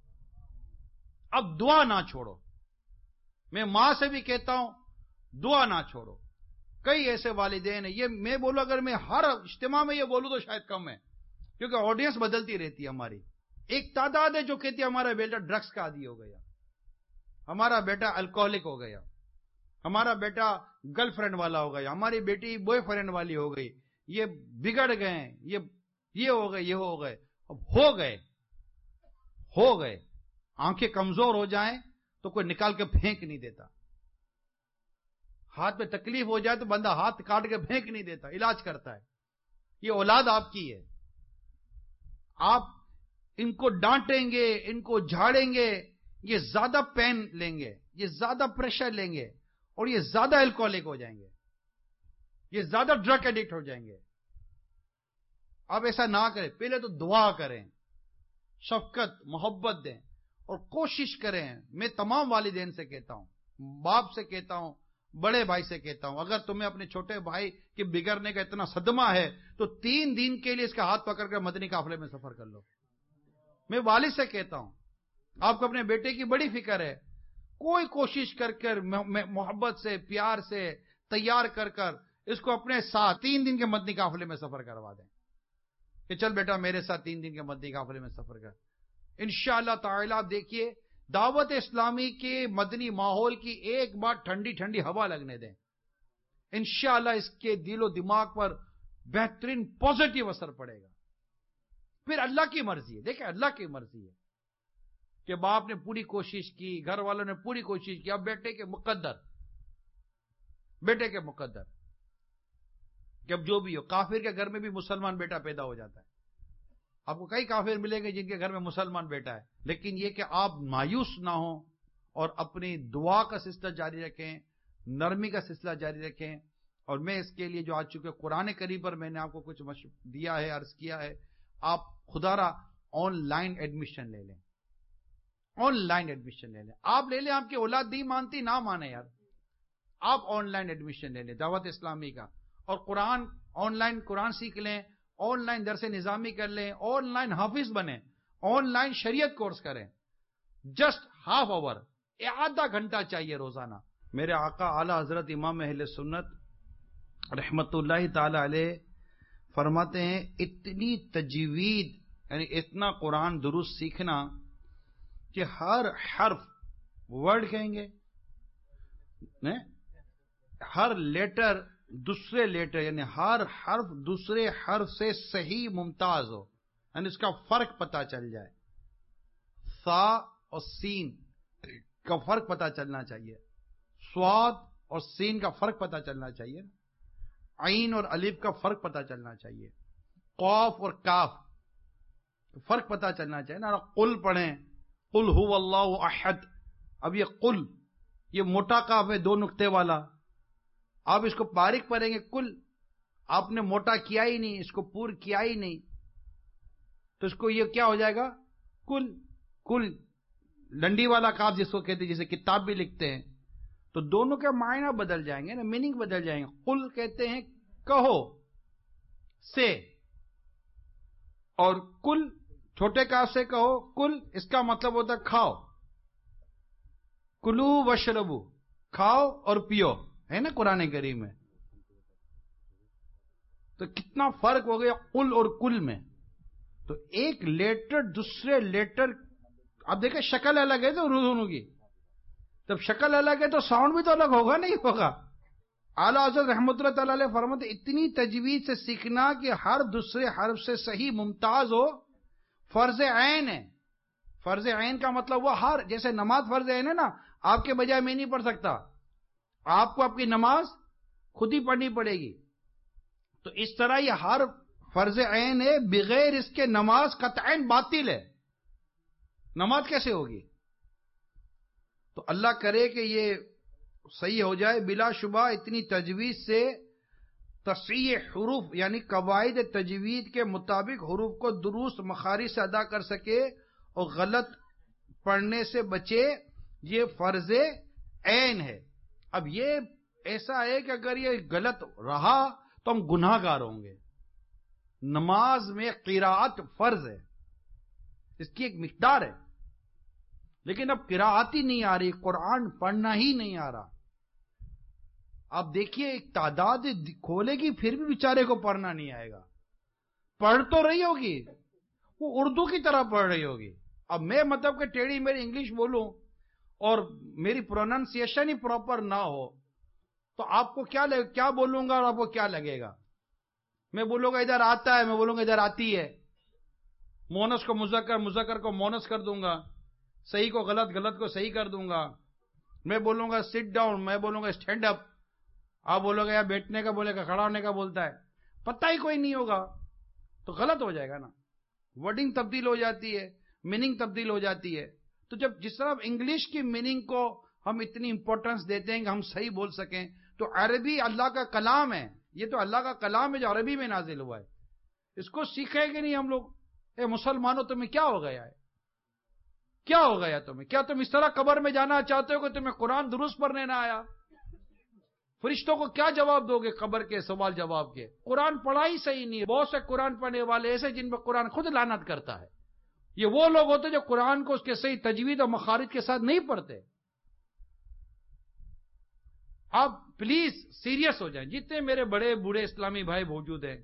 B: اب دعا نہ چھوڑو، میں ماں سے بھی کہتا ہوں دعا نہ چھوڑو۔ کئی ایسے والدین ہیں، یہ میں بولوں، اگر میں ہر اجتماع میں یہ بولوں تو شاید کم ہے، کیونکہ آڈینس بدلتی رہتی ہے ہماری۔ ایک تعداد ہے جو کہتی ہے ہمارا بیٹا ڈرگس کا عادی ہو گیا، ہمارا بیٹا الکوہلک ہو گیا، ہمارا بیٹا گرل فرینڈ والا ہو گیا، ہماری بیٹی بوائے فرینڈ والی ہو گئی، یہ بگڑ گئے، یہ یہ ہو گئے، یہ ہو گئے۔ اب ہو گئے ہو گئے آنکھیں کمزور ہو جائیں تو کوئی نکال کے پھینک نہیں دیتا، ہاتھ میں تکلیف ہو جائے تو بندہ ہاتھ کاٹ کے پھینک نہیں دیتا، علاج کرتا ہے۔ یہ اولاد آپ کی ہے، آپ ان کو ڈانٹیں گے، ان کو جھاڑیں گے، یہ زیادہ پین لیں گے، یہ زیادہ پریشر لیں گے، اور یہ زیادہ الکوہولک ہو جائیں گے، یہ زیادہ ڈرگ ایڈکٹ ہو جائیں گے۔ آپ ایسا نہ کریں، پہلے تو دعا کریں، شفقت محبت دیں، اور کوشش کریں۔ میں تمام والدین سے کہتا ہوں، باپ سے کہتا ہوں، بڑے بھائی سے کہتا ہوں، اگر تمہیں اپنے چھوٹے بھائی کے بگڑنے کا اتنا صدمہ ہے تو تین دن کے لیے اس کا ہاتھ پکڑ کر مدنی قافلے میں سفر کر لو۔ میں والد سے کہتا ہوں، آپ کو اپنے بیٹے کی بڑی فکر ہے، کوئی کوشش کر کر محبت سے، پیار سے تیار کر کر اس کو اپنے ساتھ تین دن کے مدنی قافلے میں سفر کروا دیں کہ چل بیٹا میرے ساتھ تین دن کے مدنی قافلے میں سفر کر۔ انشاءاللہ تعالی آپ دیکھیے، دعوت اسلامی کے مدنی ماحول کی ایک بار ٹھنڈی ٹھنڈی ہوا لگنے دیں، انشاءاللہ اس کے دل و دماغ پر بہترین پازیٹیو اثر پڑے گا۔ پھر اللہ کی مرضی ہے، دیکھیں اللہ کی مرضی ہے کہ باپ نے پوری کوشش کی، گھر والوں نے پوری کوشش کی، اب بیٹے کے مقدر بیٹے کے مقدر جب جو بھی ہو۔ کافر کے گھر میں بھی مسلمان بیٹا پیدا ہو جاتا ہے، آپ کو کئی کافر ملیں گے جن کے گھر میں مسلمان بیٹا ہے، لیکن یہ کہ آپ مایوس نہ ہوں اور اپنی دعا کا سلسلہ جاری رکھیں، نرمی کا سلسلہ جاری رکھیں۔ اور میں اس کے لیے جو آج چکے قرآن کریم پر میں نے آپ کو کچھ دیا ہے، عرض کیا ہے، آپ خدا را آن لائن ایڈمیشن لے لیں، آن لائن ایڈمیشن لے لیں، آپ لے لیں، آپ کی اولاد نہیں مانتی نہ مانے یار، آپ آن لائن ایڈمیشن لے لیں دعوت اسلامی کا، اور قرآن آن لائن قرآن سیکھ لیں، آن لائن درس نظامی کر لیں، آن لائن حافظ بنیں، آن لائن شریعت کورس کریں، جسٹ ہاف آور، آدھا گھنٹہ چاہیے روزانہ۔ میرے آقا اعلی حضرت امام اہل سنت رحمت اللہ تعالی علیہ فرماتے ہیں، اتنی تجوید یعنی اتنا قرآن درست سیکھنا کہ ہر حرف ورڈ کہیں گے، ہر لیٹر دوسرے لیٹر یعنی ہر حرف دوسرے حرف سے صحیح ممتاز ہو، یعنی اس کا فرق پتا چل جائے. سا اور سین کا فرق پتا چلنا چاہیے، سواد اور سین کا فرق پتا چلنا چاہیے، عین اور الف کا فرق پتا چلنا چاہیے، قاف اور کاف فرق پتا چلنا چاہیے نا. قل پڑھیں، قل هو اللہ احد. اب یہ قل، یہ موٹا کاف ہے دو نقطے والا، آپ اس کو باریک پڑھیں گے کل، آپ نے موٹا کیا ہی نہیں، اس کو پور کیا ہی نہیں، تو اس کو یہ کیا ہو جائے گا؟ کل. کل لنڈی والا کاف جس کو کہتے ہیں، جسے کتاب بھی لکھتے ہیں، تو دونوں کے معنی بدل جائیں گے نا، میننگ بدل جائیں گے. قل کہتے ہیں کہو سے، اور کل چھوٹے کاف سے کہو کل، اس کا مطلب ہوتا ہے کھاؤ. کلو وشربو، کھاؤ اور پیو، ہے نا قرآن کریم میں. تو کتنا فرق ہو گیا قل اور کل میں. تو ایک لیٹر دوسرے لیٹر، اب دیکھیں شکل الگ ہے تو دونوں کی، جب شکل الگ ہے تو ساؤنڈ بھی تو الگ ہوگا نہیں ہوگا. اعلیٰ حضرت رحمۃ اللہ تعالی علیہ فرماتے اتنی تجوید سے سیکھنا کہ ہر دوسرے حرف سے صحیح ممتاز ہو، فرض عین ہے. فرض عین کا مطلب وہ ہر، جیسے نماز فرض عین ہے نا، آپ کے بجائے میں نہیں پڑھ سکتا، آپ کو آپ کی نماز خود ہی پڑھنی پڑے گی. تو اس طرح یہ ہر فرض عین ہے، بغیر اس کے نماز قطعاً باطل ہے. نماز کیسے ہوگی؟ تو اللہ کرے کہ یہ صحیح ہو جائے. بلا شبہ اتنی تجوید سے تصحیح حروف یعنی قواعد تجوید کے مطابق حروف کو درست مخارج سے ادا کر سکے اور غلط پڑھنے سے بچے، یہ فرض عین ہے. اب یہ ایسا ہے کہ اگر یہ غلط رہا تو ہم گناہ گار ہوں گے. نماز میں قراءت فرض ہے، اس کی ایک مقدار ہے، لیکن اب قراءت ہی نہیں آ رہی، قرآن پڑھنا ہی نہیں آ رہا. آپ دیکھیے ایک تعداد کھولے گی پھر بھی بیچارے کو پڑھنا نہیں آئے گا. پڑھ تو رہی ہوگی، وہ اردو کی طرح پڑھ رہی ہوگی. اب میں مطلب کہ ٹیڑھی میری انگلش بولوں اور میری پروننسیشن ہی پراپر نہ ہو تو آپ کو کیا لگے، کیا بولوں گا اور آپ کو کیا لگے گا؟ میں بولوں گا ادھر آتا ہے، میں بولوں گا ادھر آتی ہے. مونس کو مذکر، مذکر کو مونس کر دوں گا، صحیح کو غلط، غلط کو صحیح کر دوں گا. میں بولوں گا سٹ ڈاؤن، میں بولوں گا اسٹینڈ اپ، آپ بولو گے یا بیٹھنے کا بولے گا، کھڑا ہونے کا بولتا ہے، پتہ ہی کوئی نہیں ہوگا تو غلط ہو جائے گا نا. ورڈنگ تبدیل ہو جاتی ہے، میننگ تبدیل ہو جاتی ہے. تو جب جس طرح انگلش کی میننگ کو ہم اتنی امپورٹنس دیتے ہیں کہ ہم صحیح بول سکیں، تو عربی اللہ کا کلام ہے، یہ تو اللہ کا کلام ہے جو عربی میں نازل ہوا ہے. اس کو سیکھیں کہ نہیں ہم لوگ؟ اے مسلمانوں تمہیں کیا ہو گیا ہے؟ کیا ہو گیا تمہیں؟ کیا تم اس طرح قبر میں جانا چاہتے ہو کہ تمہیں قرآن درست پڑھنے نہ آیا؟ فرشتوں کو کیا جواب دو گے قبر کے سوال جواب کے؟ قرآن پڑھا ہی صحیح نہیں ہے. بہت سے قرآن پڑھنے والے ایسے جن پر قرآن خود لعنت کرتا ہے. یہ وہ لوگ ہوتے جو قرآن کو اس کے صحیح تجوید اور مخارج کے ساتھ نہیں پڑھتے. آپ پلیز سیریس ہو جائیں. جتنے میرے بڑے بوڑھے اسلامی بھائی موجود ہیں،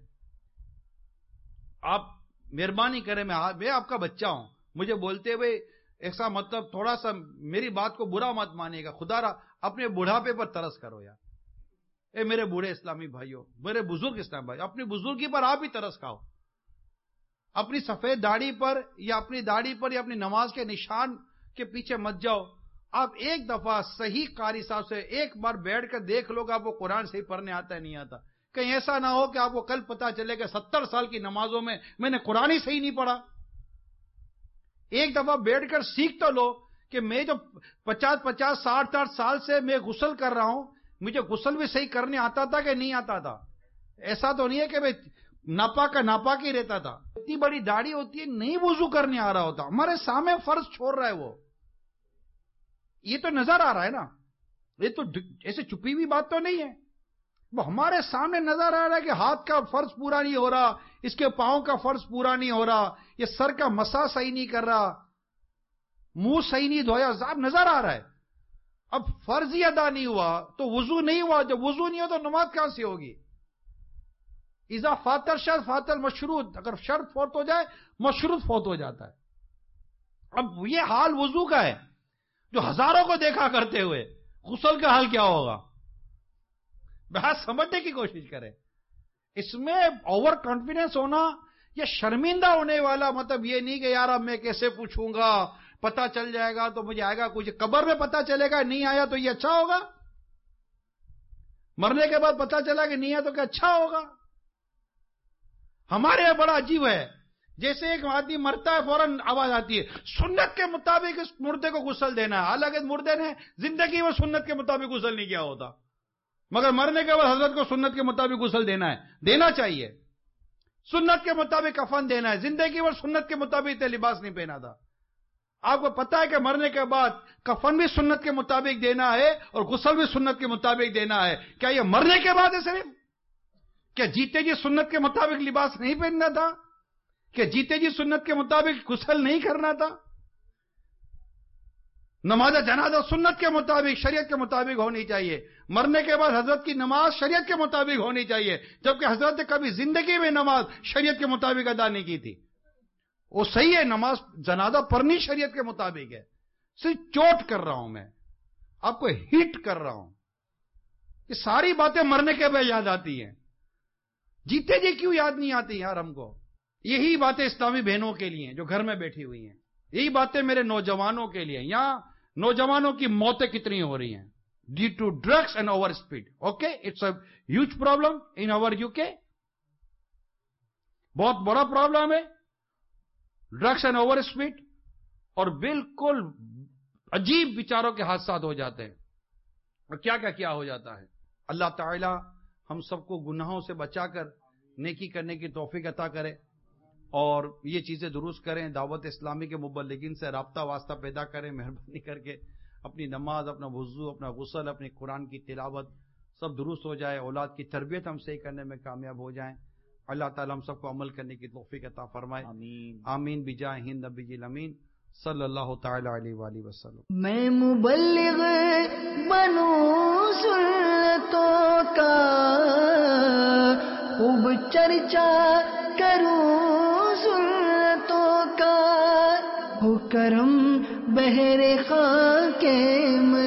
B: آپ مہربانی کریں، میں میں آپ کا بچہ ہوں، مجھے بولتے ہوئے ایسا مطلب تھوڑا سا میری بات کو برا مت مانیے گا. خدا را اپنے بڑھاپے پر ترس کرو یار. اے میرے بوڑھے اسلامی بھائیوں، میرے بزرگ اسلام بھائی، اپنی بزرگی پر آپ بھی ترس کھاؤ. اپنی سفید داڑھی پر یا اپنی داڑھی پر یا اپنی نماز کے نشان کے پیچھے مت جاؤ. آپ ایک دفعہ صحیح قاری صاحب سے ایک بار بیٹھ کر دیکھ لو کہ آپ کو قرآن صحیح پڑھنے آتا ہے نہیں آتا. کہیں ایسا نہ ہو کہ آپ کو کل پتا چلے کہ ستر سال کی نمازوں میں میں نے قرآن ہی صحیح نہیں پڑھا. ایک دفعہ بیٹھ کر سیکھ تو لو کہ میں جو پچاس پچاس ساٹھ ساٹھ سال سے میں غسل کر رہا ہوں، مجھے غسل بھی صحیح کرنے آتا تھا کہ نہیں آتا تھا. ایسا تو نہیں ہے کہ میں ناپاک کا ناپاک ہی رہتا تھا. اتنی بڑی داڑھی ہوتی ہے، نہیں وضو کرنے آ رہا ہوتا، ہمارے سامنے فرض چھوڑ رہا ہے. وہ یہ تو نظر آ رہا ہے نا، یہ تو ایسے چھپی ہوئی بات تو نہیں ہے. وہ ہمارے سامنے نظر آ رہا ہے کہ ہاتھ کا فرض پورا نہیں ہو رہا، اس کے پاؤں کا فرض پورا نہیں ہو رہا، یہ سر کا مسا صحیح نہیں کر رہا، منہ صحیح نہیں دھویا، صاحب نظر آ رہا ہے. اب فرض ہی ادا نہیں ہوا تو وضو نہیں ہوا. جب وضو نہیں ہوا تو نماز کہاں سے ہوگی؟ اذا فات الشرط فات المشروط، اگر شرط فوت ہو جائے مشروط فوت ہو جاتا ہے. اب یہ حال وضو کا ہے جو ہزاروں کو دیکھا کرتے ہوئے، غسل کا حال کیا ہوگا؟ بات سمجھنے کی کوشش کریں. اس میں اوور کانفیڈنس ہونا یا شرمندہ ہونے والا مطلب یہ نہیں کہ یار اب میں کیسے پوچھوں گا, پتا چل جائے گا تو مجھے آئے گا کچھ, قبر میں پتا چلے گا نہیں آیا تو یہ اچھا ہوگا, مرنے کے بعد پتا چلا کہ نہیں آیا تو کیا اچھا ہوگا. ہمارے یہاں بڑا عجیب ہے, جیسے ایک آدمی مرتا ہے فوراً آواز آتی ہے سنت کے مطابق اس مردے کو غسل دینا ہے. حالانکہ مردے نے زندگی میں سنت کے مطابق غسل نہیں کیا ہوتا, مگر مرنے کے بعد حضرت کو سنت کے مطابق غسل دینا ہے, دینا چاہیے. سنت کے مطابق کفن دینا ہے, زندگی میں سنت کے مطابق لباس نہیں پہنا تھا. آپ کو پتا ہے کہ مرنے کے بعد کفن بھی سنت کے مطابق دینا ہے اور غسل بھی سنت کے مطابق دینا ہے. کیا یہ مرنے کے بعد ہے صرف؟ کیا جیتے جی سنت کے مطابق لباس نہیں پہننا تھا؟ کہ جیتے جی سنت کے مطابق غسل نہیں کرنا تھا؟ نماز جنازہ سنت کے مطابق شریعت کے مطابق ہونی چاہیے. مرنے کے بعد حضرت کی نماز شریعت کے مطابق ہونی چاہیے, جبکہ حضرت نے کبھی زندگی میں نماز شریعت کے مطابق ادا نہیں کی تھی. وہ صحیح ہے, نماز جنازہ پڑھنی شریعت کے مطابق ہے. صرف چوٹ کر رہا ہوں, میں آپ کو ہٹ کر رہا ہوں. یہ ساری باتیں مرنے کے بعد یاد آتی ہیں, جیتے جی کیوں یاد نہیں آتی یار ہم کو. یہی باتیں اسلامی بہنوں کے لیے جو گھر میں بیٹھی ہوئی ہیں, یہی باتیں میرے نوجوانوں کے لیے. یہاں نوجوانوں کی موتیں کتنی ہو رہی ہیں due to drugs and over speed. Okay, it's a huge problem in over UK, بہت بڑا پرابلم ہے ڈرگس اینڈ اوور اسپیڈ. اور بالکل عجیب بیچاروں کے حادثات ہو جاتے ہیں, اور کیا کیا کیا ہو جاتا ہے. اللہ تعالی ہم سب کو گناہوں سے بچا کر نیکی کرنے کی توفیق عطا کرے, اور یہ چیزیں درست کریں. دعوت اسلامی کے مبلغین سے رابطہ واسطہ پیدا کریں, مہربانی کر کے اپنی نماز, اپنا وضو, اپنا غسل, اپنی قرآن کی تلاوت سب درست ہو جائے. اولاد کی تربیت ہم صحیح کرنے میں کامیاب ہو جائیں. اللہ تعالی ہم سب کو عمل کرنے کی توفیق عطا فرمائے. آمین آمین بجاہ ہند نبی الامین صلی اللہ تعالی علیہ وآلہ وسلم.
A: میں مبلغ بنوں سنتوں کا, خوب چرچا کروں سنتوں کا, ہو کرم بہر خاک